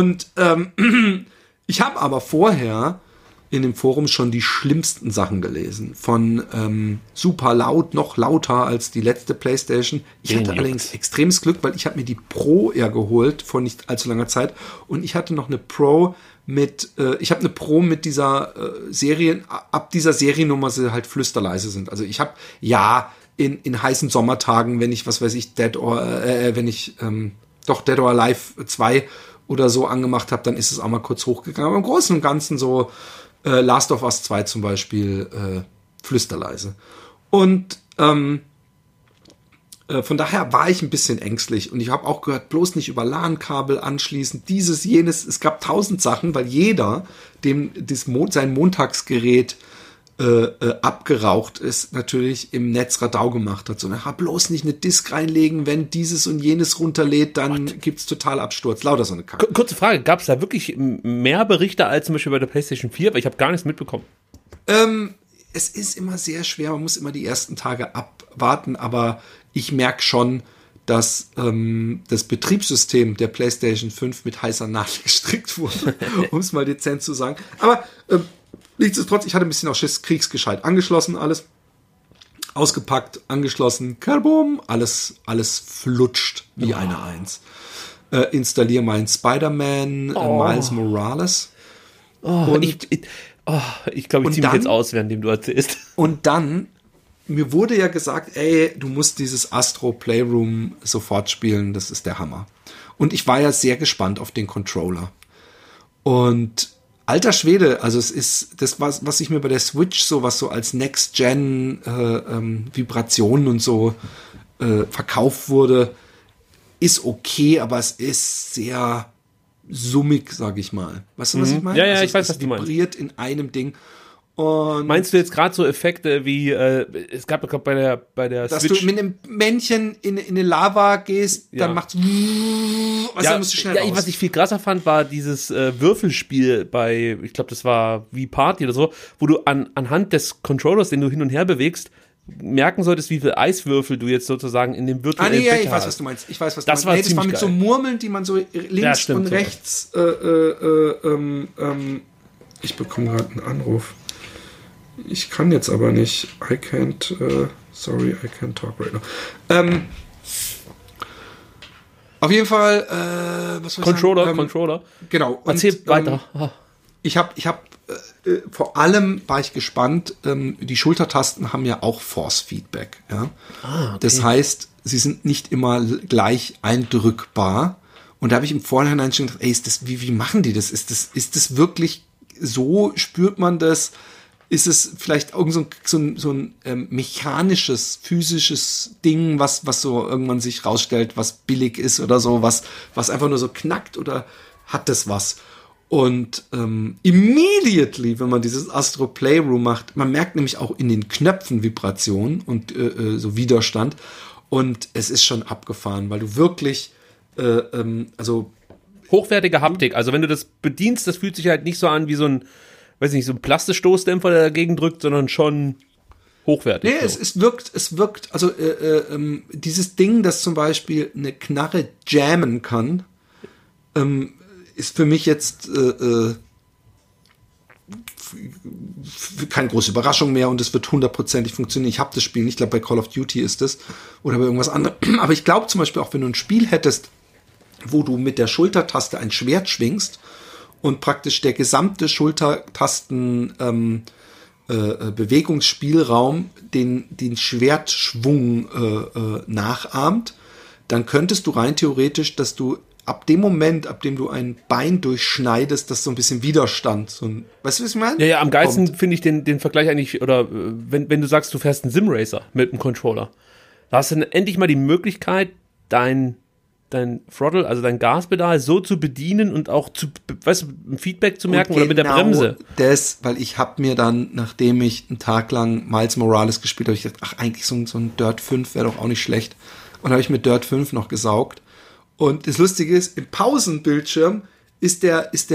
ich habe aber vorher in dem Forum schon die schlimmsten Sachen gelesen. Von super laut, noch lauter als die letzte PlayStation. Ich hatte allerdings extremes Glück, weil ich habe mir die Pro ja geholt vor nicht allzu langer Zeit und ich hatte noch eine Pro mit dieser Serie, ab dieser Seriennummer sie halt flüsterleise sind. Also ich habe, ja, in heißen Sommertagen, wenn ich, was weiß ich, Dead or Alive 2 oder so angemacht habe, dann ist es auch mal kurz hochgegangen. Aber im Großen und Ganzen so Last of Us 2 zum Beispiel flüsterleise. Und von daher war ich ein bisschen ängstlich und ich habe auch gehört, bloß nicht über LAN-Kabel anschließen, dieses, jenes. Es gab 1000 Sachen, weil jeder, dem sein Montagsgerät abgeraucht ist, natürlich im Netz Radau gemacht hat. So, bloß nicht eine Disk reinlegen, wenn dieses und jenes runterlädt, dann gibt's total Absturz. Lauter so eine Kacke. Kurze Frage, gab es da wirklich mehr Berichte als zum Beispiel bei der PlayStation 4? Weil ich habe gar nichts mitbekommen. Es ist immer sehr schwer, man muss immer die ersten Tage abwarten, aber ich merke schon, dass das Betriebssystem der PlayStation 5 mit heißer Nadel gestrickt wurde, um es mal dezent zu sagen. Aber nichtsdestotrotz, ich hatte ein bisschen auch Schiss, kriegsgescheit angeschlossen, alles ausgepackt, angeschlossen, kabum, alles flutscht wie eine Eins. Installiere meinen Spider-Man Miles Morales. Ich glaube, ich ziehe mich jetzt aus, während du erzählst. Und dann, mir wurde ja gesagt, ey, du musst dieses Astro Playroom sofort spielen, das ist der Hammer. Und ich war ja sehr gespannt auf den Controller. Und alter Schwede, also es ist das, was ich mir bei der Switch sowas so als Next-Gen Vibrationen und so verkauft wurde, ist okay, aber es ist sehr summig, sag ich mal. Weißt du, was ich meine? Ja, also ich weiß, was du meinst. Es vibriert in einem Ding. Und meinst du jetzt gerade so Effekte wie, es gab bei der dass Switch... du mit einem Männchen in eine Lava gehst, Ja. dann macht's dann musst du schnell raus. Was ich viel krasser fand, war dieses Würfelspiel bei, ich glaube, das war wie Party oder so, wo du anhand des Controllers, den du hin und her bewegst, merken solltest, wie viel Eiswürfel du jetzt sozusagen in dem virtuellen Becher ich weiß, hast. was du meinst. Ich weiß, was Das du war meinst. Das war ziemlich mit so geil. Murmeln, die man so links stimmt, und so. rechts ich bekomme gerade einen Anruf. Ich kann jetzt aber nicht. I can't talk right now. Auf jeden Fall, was soll ich sagen? Controller. Genau. Erzähl weiter. Ich hab vor allem war ich gespannt, die Schultertasten haben ja auch Force-Feedback. Ja? Okay. Das heißt, sie sind nicht immer gleich eindrückbar. Und da habe ich im Vorhinein schon gedacht, wie machen die das? Ist das wirklich so? Spürt man das? Ist es vielleicht irgend so ein mechanisches, physisches Ding, was so irgendwann sich rausstellt, was billig ist oder so, was einfach nur so knackt, oder hat das was? Und immediately, wenn man dieses Astro Playroom macht, man merkt nämlich auch in den Knöpfen Vibration und so Widerstand. Und es ist schon abgefahren, weil du wirklich, Hochwertige Haptik. Also wenn du das bedienst, das fühlt sich halt nicht so an wie so ein, weiß nicht, so ein Plastikstoßdämpfer, der dagegen drückt, sondern schon hochwertig. Nee, so. es wirkt, also dieses Ding, das zum Beispiel eine Knarre jammen kann, ist für mich jetzt keine große Überraschung mehr, und es wird 100%ig funktionieren. Ich habe das Spiel nicht, ich glaube bei Call of Duty ist es oder bei irgendwas anderem. Aber ich glaube zum Beispiel auch, wenn du ein Spiel hättest, wo du mit der Schultertaste ein Schwert schwingst und praktisch der gesamte Schultertasten Bewegungsspielraum den Schwertschwung nachahmt, dann könntest du rein theoretisch, dass du ab dem Moment, ab dem du ein Bein durchschneidest, das so ein bisschen Widerstand, weißt du, was ich meine? Ja, am geilsten finde ich den Vergleich eigentlich, oder wenn du sagst, du fährst einen Simracer mit einem Controller, da hast du dann endlich mal die Möglichkeit, dein Throttle, also dein Gaspedal, so zu bedienen und auch ein Feedback zu merken, oder mit der Bremse. Weil ich habe mir dann, nachdem ich einen Tag lang Miles Morales gespielt habe, ich gedacht, eigentlich so ein Dirt 5 wäre doch auch nicht schlecht. Und habe ich mit Dirt 5 noch gesaugt. Und das Lustige ist, im Pausenbildschirm ist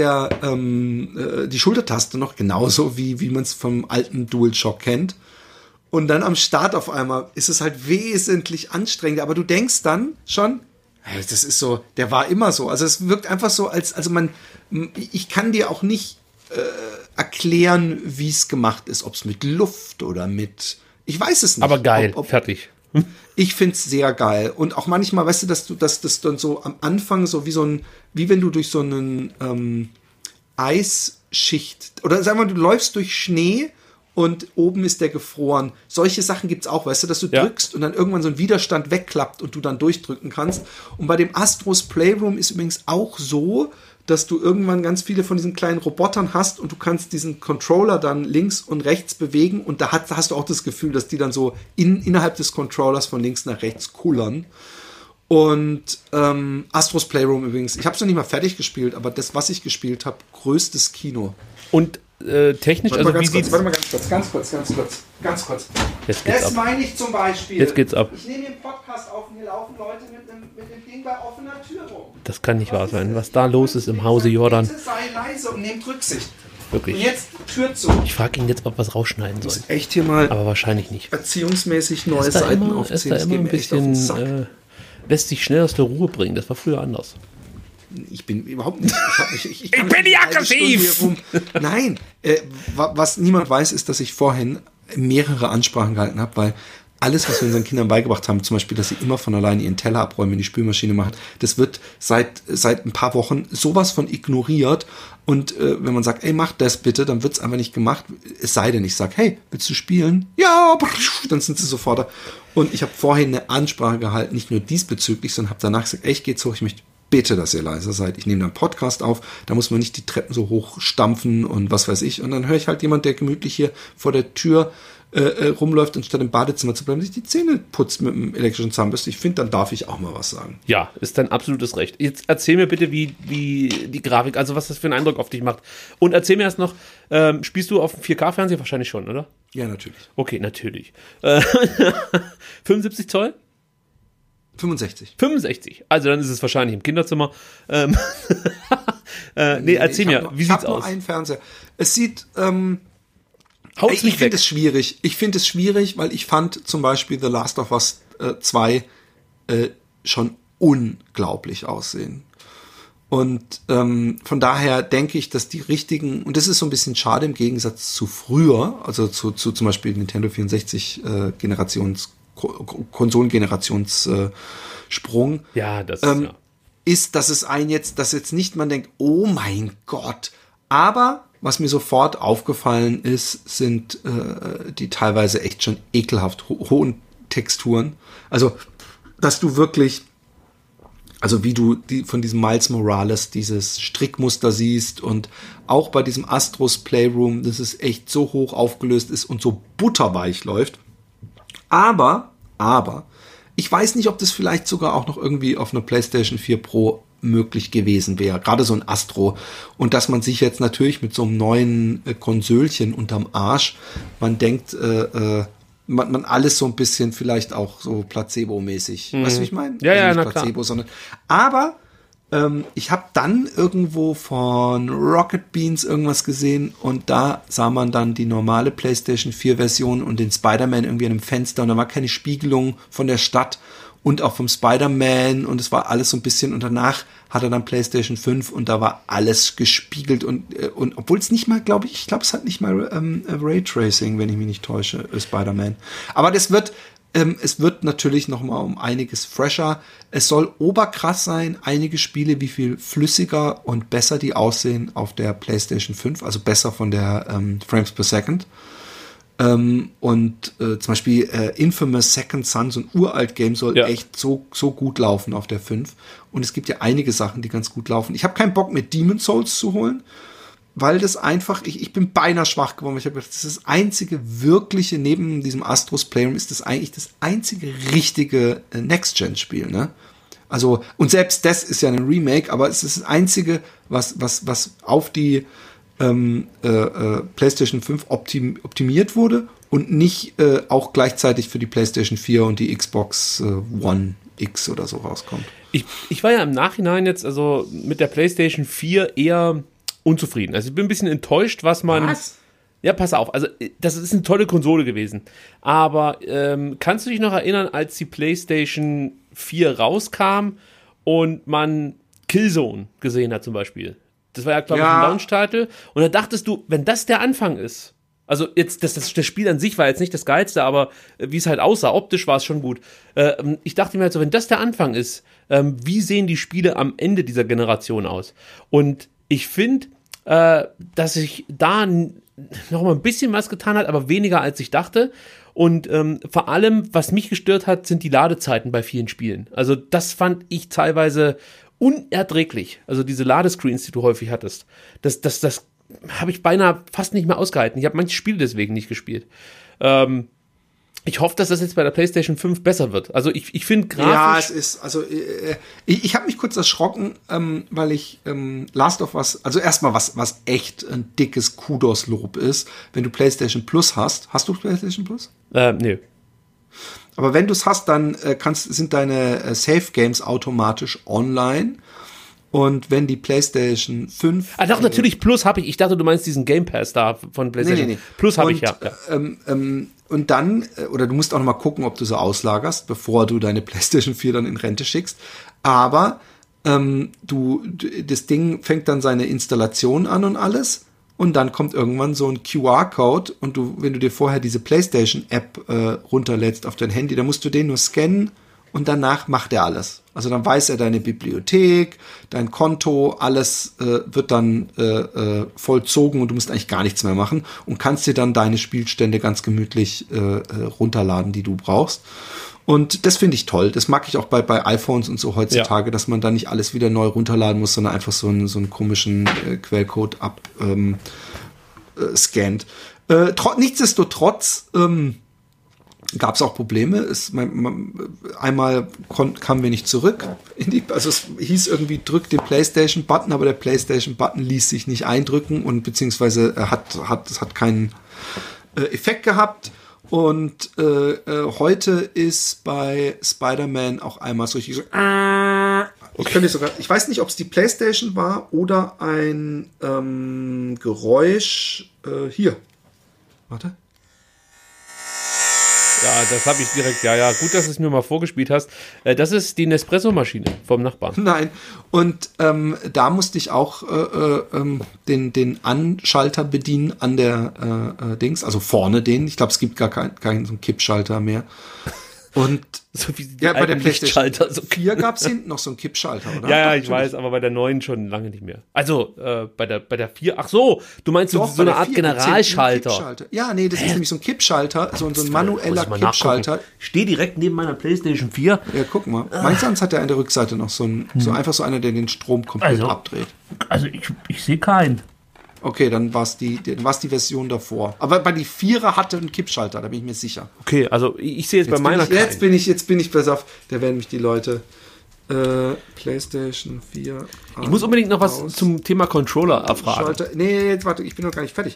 die Schultertaste noch genauso, wie man es vom alten DualShock kennt. Und dann am Start auf einmal ist es halt wesentlich anstrengender. Aber du denkst dann schon, hey, das ist so, der war immer so. Also es wirkt einfach so, ich kann dir auch nicht erklären, wie es gemacht ist. Ob es mit Luft oder ich weiß es nicht. Aber geil, fertig. Ich find's sehr geil. Und auch manchmal, weißt du, dass das dann so am Anfang so wie wenn du durch so einen Eisschicht, oder sagen wir mal, du läufst durch Schnee und oben ist der gefroren. Solche Sachen gibt's auch, weißt du, dass du drückst und dann irgendwann so ein Widerstand wegklappt und du dann durchdrücken kannst. Und bei dem Astros Playroom ist übrigens auch so, dass du irgendwann ganz viele von diesen kleinen Robotern hast und du kannst diesen Controller dann links und rechts bewegen, und da hast du auch das Gefühl, dass die dann so innerhalb des Controllers von links nach rechts kullern. Und Astros Playroom übrigens, ich habe es noch nicht mal fertig gespielt, aber das, was ich gespielt habe, größtes Kino. Und technisch, Warte also mal ganz kurz. Jetzt geht's Das ab. meine ich zum Beispiel. Jetzt geht's ab. Ich nehme den Podcast auf und hier laufen Leute mit dem Ding bei offener Tür rum. Das kann nicht wahr sein. Was da los ist im Hause Jordan. Bitte sei leise und nehmt Rücksicht. Wirklich. Und jetzt Tür zu. Ich frage ihn jetzt, ob wir es rausschneiden sollen. Echt hier mal Aber wahrscheinlich nicht. erziehungsmäßig neue Ist da Seiten immer aufziehen. Das ein geht mir echt auf den Sack. bisschen, lässt sich schnell aus der Ruhe bringen. Das war früher anders. Ich bin überhaupt nicht. Ich bin nicht aggressiv! Nein, was niemand weiß, ist, dass ich vorhin mehrere Ansprachen gehalten habe, weil alles, was wir unseren Kindern beigebracht haben, zum Beispiel, dass sie immer von alleine ihren Teller abräumen, in die Spülmaschine machen, das wird seit ein paar Wochen sowas von ignoriert. Und wenn man sagt, ey, mach das bitte, dann wird's einfach nicht gemacht. Es sei denn, ich sage, hey, willst du spielen? Ja, dann sind sie sofort da. Und ich habe vorhin eine Ansprache gehalten, nicht nur diesbezüglich, sondern habe danach gesagt, ey, ich geh jetzt hoch, ich möchte bitte, dass ihr leiser seid. Ich nehme dann einen Podcast auf, da muss man nicht die Treppen so hoch stampfen und was weiß ich. Und dann höre ich halt jemand, der gemütlich hier vor der Tür rumläuft und statt im Badezimmer zu bleiben, sich die Zähne putzt mit einem elektrischen Zahnbürste. Ich finde, dann darf ich auch mal was sagen. Ja, ist dein absolutes Recht. Jetzt erzähl mir bitte, wie die Grafik, also was das für einen Eindruck auf dich macht. Und erzähl mir erst noch, spielst du auf dem 4K-Fernseher wahrscheinlich schon, oder? Ja, natürlich. Okay, natürlich. 75 Zoll? 65. 65. Also dann ist es wahrscheinlich im Kinderzimmer. Nee, erzähl mir, wie sieht's aus? Ich habe nur einen Fernseher. Es sieht, ich finde es schwierig. Ich finde es schwierig, weil ich fand zum Beispiel The Last of Us 2 schon unglaublich aussehen. Und von daher denke ich, dass die richtigen, und das ist so ein bisschen schade im Gegensatz zu früher, also zu zum Beispiel Nintendo 64 Konsolengenerationssprung, ja, das ist, dass jetzt nicht man denkt, oh mein Gott, aber was mir sofort aufgefallen ist, sind die teilweise echt schon ekelhaft hohen Texturen. Also, dass du wirklich, also wie du von diesem Miles Morales dieses Strickmuster siehst und auch bei diesem Astros Playroom, dass es echt so hoch aufgelöst ist und so butterweich läuft. Aber, ich weiß nicht, ob das vielleicht sogar auch noch irgendwie auf einer PlayStation 4 Pro möglich gewesen wäre, gerade so ein Astro, und dass man sich jetzt natürlich mit so einem neuen Konsölchen unterm Arsch, man denkt, man alles so ein bisschen vielleicht auch so Placebo-mäßig, weißt du, wie ich meine? Ja, also nicht Placebo, klar. sondern, aber ich habe dann irgendwo von Rocket Beans irgendwas gesehen und da sah man dann die normale PlayStation 4 Version und den Spider-Man irgendwie an einem Fenster und da war keine Spiegelung von der Stadt und auch vom Spider-Man und es war alles so ein bisschen und danach hat er dann PlayStation 5 und da war alles gespiegelt und obwohl es nicht mal, glaube ich glaube, es hat nicht mal Raytracing, wenn ich mich nicht täusche, Spider-Man. Aber es wird natürlich noch mal um einiges fresher. Es soll oberkrass sein, einige Spiele, wie viel flüssiger und besser die aussehen auf der PlayStation 5, also besser von der Frames per Second. Und zum Beispiel Infamous Second Son, so ein uralt Game, soll echt so gut laufen auf der 5. Und es gibt ja einige Sachen, die ganz gut laufen. Ich habe keinen Bock, mir Demon's Souls zu holen, weil das einfach, ich bin beinahe schwach geworden. Ich habe gedacht, das ist das einzige wirkliche, neben diesem Astros Playroom, ist das eigentlich das einzige richtige Next-Gen-Spiel, ne? Also, und selbst das ist ja ein Remake, aber es ist das einzige, was auf die PlayStation 5 optimiert wurde und nicht auch gleichzeitig für die PlayStation 4 und die Xbox One X oder so rauskommt. Ich war ja im Nachhinein jetzt also mit der PlayStation 4 eher unzufrieden. Also ich bin ein bisschen enttäuscht, was man... Was? Ja, pass auf, also das ist eine tolle Konsole gewesen. Aber kannst du dich noch erinnern, als die PlayStation 4 rauskam und man Killzone gesehen hat zum Beispiel? Das war ja, glaube ich, ein Launch-Title. Und da dachtest du, wenn das der Anfang ist, also jetzt, das Spiel an sich war jetzt nicht das Geilste, aber wie es halt aussah, optisch war es schon gut. Ich dachte mir halt so, wenn das der Anfang ist, wie sehen die Spiele am Ende dieser Generation aus? Und ich finde, dass sich da noch mal ein bisschen was getan hat, aber weniger als ich dachte. Und vor allem, was mich gestört hat, sind die Ladezeiten bei vielen Spielen. Also das fand ich teilweise unerträglich. Also diese Ladescreens, die du häufig hattest. Das habe ich beinahe fast nicht mehr ausgehalten. Ich habe manche Spiele deswegen nicht gespielt. Ich hoffe, dass das jetzt bei der PlayStation 5 besser wird. Also ich finde grafisch... Ja, es ist, also ich habe mich kurz erschrocken, weil ich Last of Us, also erstmal was echt ein dickes Kudos-Lob ist, wenn du PlayStation Plus hast. Hast du PlayStation Plus? Nö. Aber wenn du es hast, dann sind deine Save-Games automatisch online. Und wenn die PlayStation 5... Ah, doch, natürlich, Plus habe ich. Ich dachte, du meinst diesen Game Pass da von PlayStation. Nee. Plus habe ich, ja. Und dann, oder du musst auch noch mal gucken, ob du so auslagerst, bevor du deine PlayStation 4 dann in Rente schickst. Aber das Ding fängt dann seine Installation an und alles. Und dann kommt irgendwann so ein QR-Code und wenn du dir vorher diese PlayStation-App runterlädst auf dein Handy, dann musst du den nur scannen und danach macht er alles. Also dann weiß er deine Bibliothek, dein Konto, alles wird dann vollzogen und du musst eigentlich gar nichts mehr machen und kannst dir dann deine Spielstände ganz gemütlich runterladen, die du brauchst. Und das finde ich toll. Das mag ich auch bei iPhones und so heutzutage, dass man da nicht alles wieder neu runterladen muss, sondern einfach so einen komischen Quellcode scannt. Nichtsdestotrotz gab es auch Probleme. Einmal kamen wir nicht zurück. Also es hieß irgendwie, drück den PlayStation-Button, aber der PlayStation-Button ließ sich nicht eindrücken und beziehungsweise es hat keinen Effekt gehabt. Und heute ist bei Spider-Man auch einmal so richtig so. Ich weiß nicht, ob es die PlayStation war oder ein Geräusch. Hier. Warte. Ja, das habe ich direkt. Ja, gut, dass du es mir mal vorgespielt hast. Das ist die Nespresso-Maschine vom Nachbarn. Nein, und da musste ich auch den Anschalter bedienen an der Dings, also vorne den. Ich glaube, es gibt gar keinen so einen Kippschalter mehr. Und so wie ja, bei der PlayStation so 4 gab es hinten noch so einen Kippschalter, oder? Ja, ich weiß, aber bei der neuen schon lange nicht mehr. Also bei der 4, ach so, du meinst so eine Art Generalschalter. Ja, nee, das ist nämlich so ein Kippschalter, so ein manueller Kippschalter. Ich stehe direkt neben meiner PlayStation 4. Ja, guck mal. Meins hat ja an der Rückseite noch so einfach so einer, der den Strom komplett abdreht. Also ich sehe keinen. Okay, dann war es die Version davor. Aber bei die 4er hatte einen Kippschalter, da bin ich mir sicher. Okay, also ich sehe jetzt bei meiner Jetzt bin ich besser auf. Da werden mich die Leute PlayStation 4. Ich muss unbedingt noch was zum Thema Controller erfragen. Schalter. Nee, jetzt warte, ich bin noch gar nicht fertig.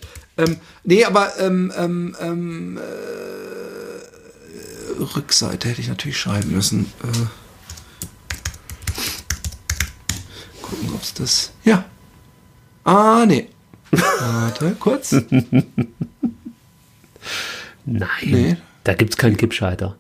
Rückseite hätte ich natürlich schreiben müssen. Gucken, ob es das. Ja. Nee. Warte, kurz. Nein, da gibt es keinen Kippschalter.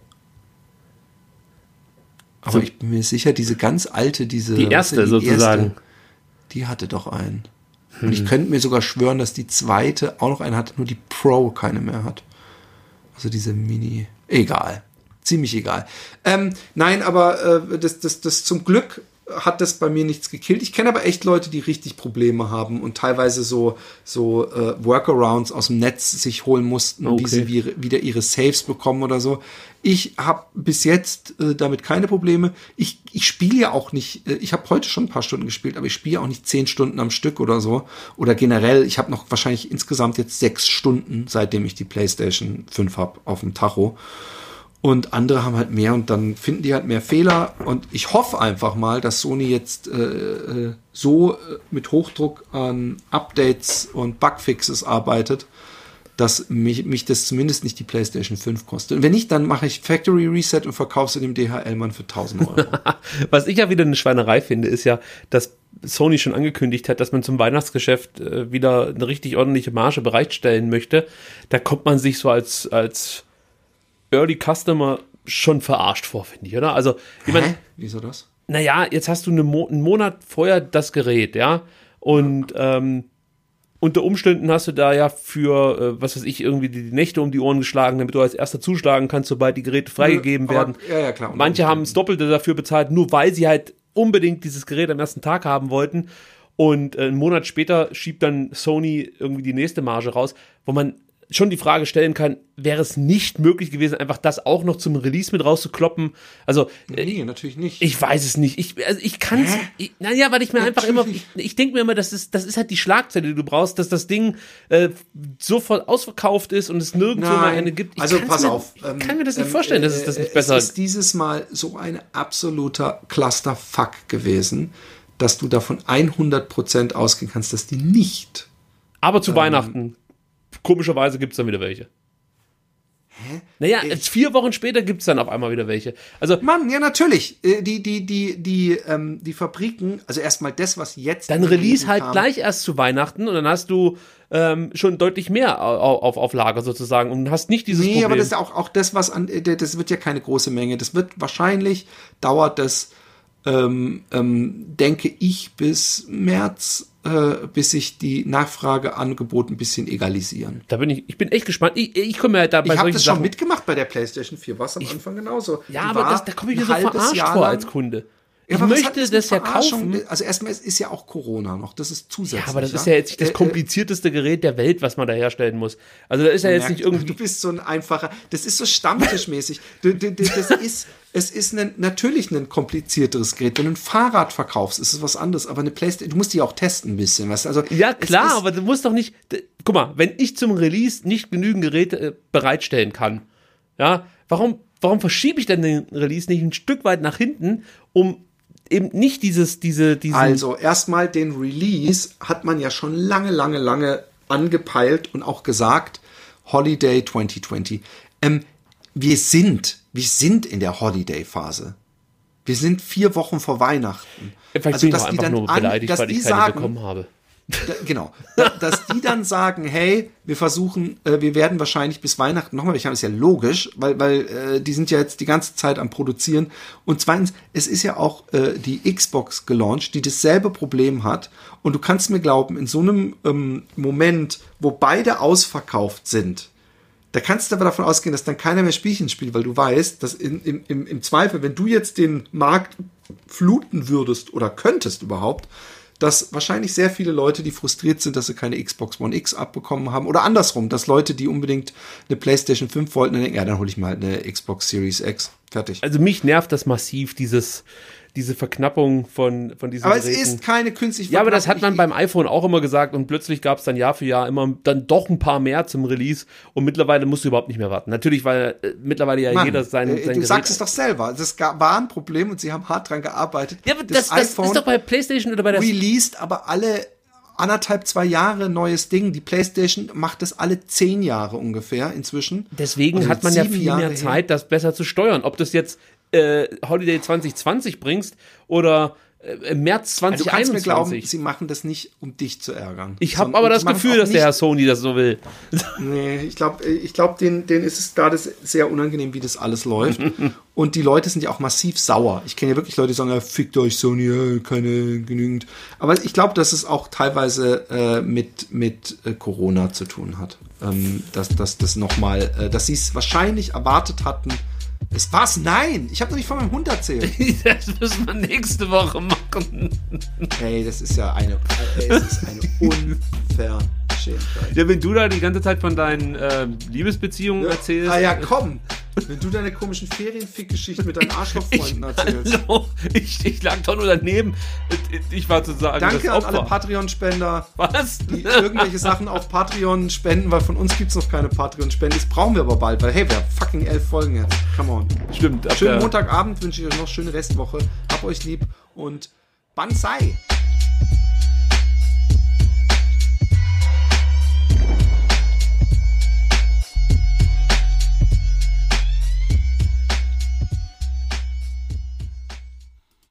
Aber ich bin mir sicher, diese ganz alte, die erste sozusagen, die hatte doch einen. Und ich könnte mir sogar schwören, dass die zweite auch noch einen hatte, nur die Pro keine mehr hat. Also diese Mini. Egal. Ziemlich egal. Nein, aber das zum Glück hat das bei mir nichts gekillt. Ich kenne aber echt Leute, die richtig Probleme haben und teilweise so Workarounds aus dem Netz sich holen mussten, wie sie wieder ihre Saves bekommen oder so. Ich habe bis jetzt damit keine Probleme. Ich spiele ja auch nicht, ich habe heute schon ein paar Stunden gespielt, aber ich spiele auch nicht 10 Stunden am Stück oder so. Oder generell, ich habe noch wahrscheinlich insgesamt jetzt 6 Stunden, seitdem ich die PlayStation 5 habe, auf dem Tacho. Und andere haben halt mehr und dann finden die halt mehr Fehler. Und ich hoffe einfach mal, dass Sony jetzt mit Hochdruck an Updates und Bugfixes arbeitet, dass mich das zumindest nicht die PlayStation 5 kostet. Und wenn nicht, dann mache ich Factory Reset und verkaufe sie dem DHL-Mann für 1.000 Euro. Was ich ja wieder eine Schweinerei finde, ist ja, dass Sony schon angekündigt hat, dass man zum Weihnachtsgeschäft wieder eine richtig ordentliche Marge bereitstellen möchte. Da kommt man sich so als Early Customer schon verarscht vor, finde ich, oder? Also, ich meine, wieso das? Naja, jetzt hast du einen Monat vorher das Gerät, ja, und unter Umständen hast du da ja für, was weiß ich, irgendwie die Nächte um die Ohren geschlagen, damit du als erster zuschlagen kannst, sobald die Geräte freigegeben werden. Ja, klar. Manche haben das Doppelte dafür bezahlt, nur weil sie halt unbedingt dieses Gerät am ersten Tag haben wollten. Und einen Monat später schiebt dann Sony irgendwie die nächste Marge raus, wo man schon die Frage stellen kann, wäre es nicht möglich gewesen, einfach das auch noch zum Release mit rauszukloppen? Also, nee, natürlich nicht. Ich weiß es nicht. Ich kann es, naja, weil ich mir einfach immer, ich denke mir immer, das ist halt die Schlagzeile, die du brauchst, dass das Ding sofort ausverkauft ist und es nirgendwo mehr eine gibt. Also pass auf. Ich kann mir das nicht vorstellen, dass es das nicht besser ist. Es ist dieses Mal so ein absoluter Clusterfuck gewesen, dass du davon 100% ausgehen kannst, dass die nicht. Aber zu Weihnachten. Komischerweise gibt es dann wieder welche. Hä? Naja, 4 Wochen später gibt es dann auf einmal wieder welche. Also, Mann, ja, natürlich. Die Fabriken, also erstmal das, was jetzt. Dann Release halt gleich erst zu Weihnachten und dann hast du schon deutlich mehr auf Lager sozusagen und hast nicht dieses Problem. Nee, aber das ist auch das, das wird ja keine große Menge. Das wird wahrscheinlich, dauert das, denke ich, bis März, bis sich die Nachfrageangebot ein bisschen egalisieren. Ich bin echt gespannt. Ich komme ja dabei. Ich habe das schon mitgemacht bei der PlayStation 4, war es am Anfang genauso. Ja, aber da komme ich mir so verarscht vor als Kunde. Ich aber was möchte hat mit das ja Verarschung? kaufen. Also erstmal ist ja auch Corona noch, das ist zusätzlich. Ja, aber das ist ja jetzt nicht das kompliziertenteste Gerät der Welt, was man da herstellen muss. Also da ist ja jetzt nicht irgendwie... Du bist so ein einfacher, das ist so stammtischmäßig. Es ist natürlich ein komplizierteres Gerät. Wenn du ein Fahrrad verkaufst, ist es was anderes, aber eine Playstation, du musst die auch testen ein bisschen, weißt du? Also, ja, klar, aber du musst doch nicht, guck mal, wenn ich zum Release nicht genügend Geräte bereitstellen kann, ja, warum verschiebe ich denn den Release nicht ein Stück weit nach hinten, um eben nicht diesen... Also, erstmal den Release hat man ja schon lange angepeilt und auch gesagt, Holiday 2020. Wir sind in der Holiday-Phase. Wir sind 4 Wochen vor Weihnachten. Vielleicht bin ich auch einfach nur beleidigt, weil ich keine bekommen habe. Genau. Dass die dann sagen, hey, wir werden wahrscheinlich bis Weihnachten nochmal, ich habe es ja logisch, weil die sind ja jetzt die ganze Zeit am Produzieren. Und zweitens, es ist ja auch die Xbox gelauncht, die dasselbe Problem hat. Und du kannst mir glauben, in so einem Moment, wo beide ausverkauft sind, da kannst du aber davon ausgehen, dass dann keiner mehr Spielchen spielt, weil du weißt, dass im Zweifel, wenn du jetzt den Markt fluten würdest oder könntest überhaupt, dass wahrscheinlich sehr viele Leute, die frustriert sind, dass sie keine Xbox One X abbekommen haben, oder andersrum, dass Leute, die unbedingt eine PlayStation 5 wollten, dann denken, ja, dann hole ich mal halt eine Xbox Series X. Fertig. Also mich nervt das massiv, diese Verknappung von diesen Aber Geräten. Es ist keine künstliche Verknappung. Ja, aber das hat man beim iPhone auch immer gesagt und plötzlich gab es dann Jahr für Jahr immer dann doch ein paar mehr zum Release und mittlerweile musst du überhaupt nicht mehr warten. Natürlich, weil mittlerweile ja jeder sein du Gerät... sagst es doch selber. Das war ein Problem und sie haben hart dran gearbeitet. Ja, aber das ist doch bei PlayStation oder bei der... Released aber alle 1,5-2 Jahre neues Ding. Die PlayStation macht das alle 10 Jahre ungefähr inzwischen. Deswegen also hat man ja viel mehr Zeit, das besser zu steuern. Ob das jetzt Holiday 2020 bringst oder im März 2021. Du kannst mir glauben, sie machen das nicht, um dich zu ärgern. Ich habe aber das Gefühl, dass der Herr Sony das so will. Nee, ich glaube, denen ist es gerade sehr unangenehm, wie das alles läuft. Und die Leute sind ja auch massiv sauer. Ich kenne ja wirklich Leute, die sagen, ja, fickt euch Sony, keine genügend. Aber ich glaube, dass es auch teilweise mit Corona zu tun hat. Dass das nochmal, dass sie es wahrscheinlich erwartet hatten. Es war's? Nein! Ich habe noch nicht von meinem Hund erzählt. Das müssen wir nächste Woche machen. Hey, es ist eine Unverschämtheit. Ja, wenn du da die ganze Zeit von deinen Liebesbeziehungen erzählst. Ah ja, komm! Wenn du deine komischen Ferienfick-Geschichten mit deinen Arschlochfreunden erzählst. Hallo, ich lag doch nur daneben. Ich war sozusagen Danke das Opfer. an alle Patreon-Spender. Was? Die irgendwelche Sachen auf Patreon spenden, weil von uns gibt's noch keine Patreon-Spenden. Das brauchen wir aber bald, weil hey, wir haben fucking 11 Folgen jetzt. Come on. Stimmt. Schönen Montagabend wünsche ich euch noch, schöne Restwoche. Hab euch lieb und Banzai!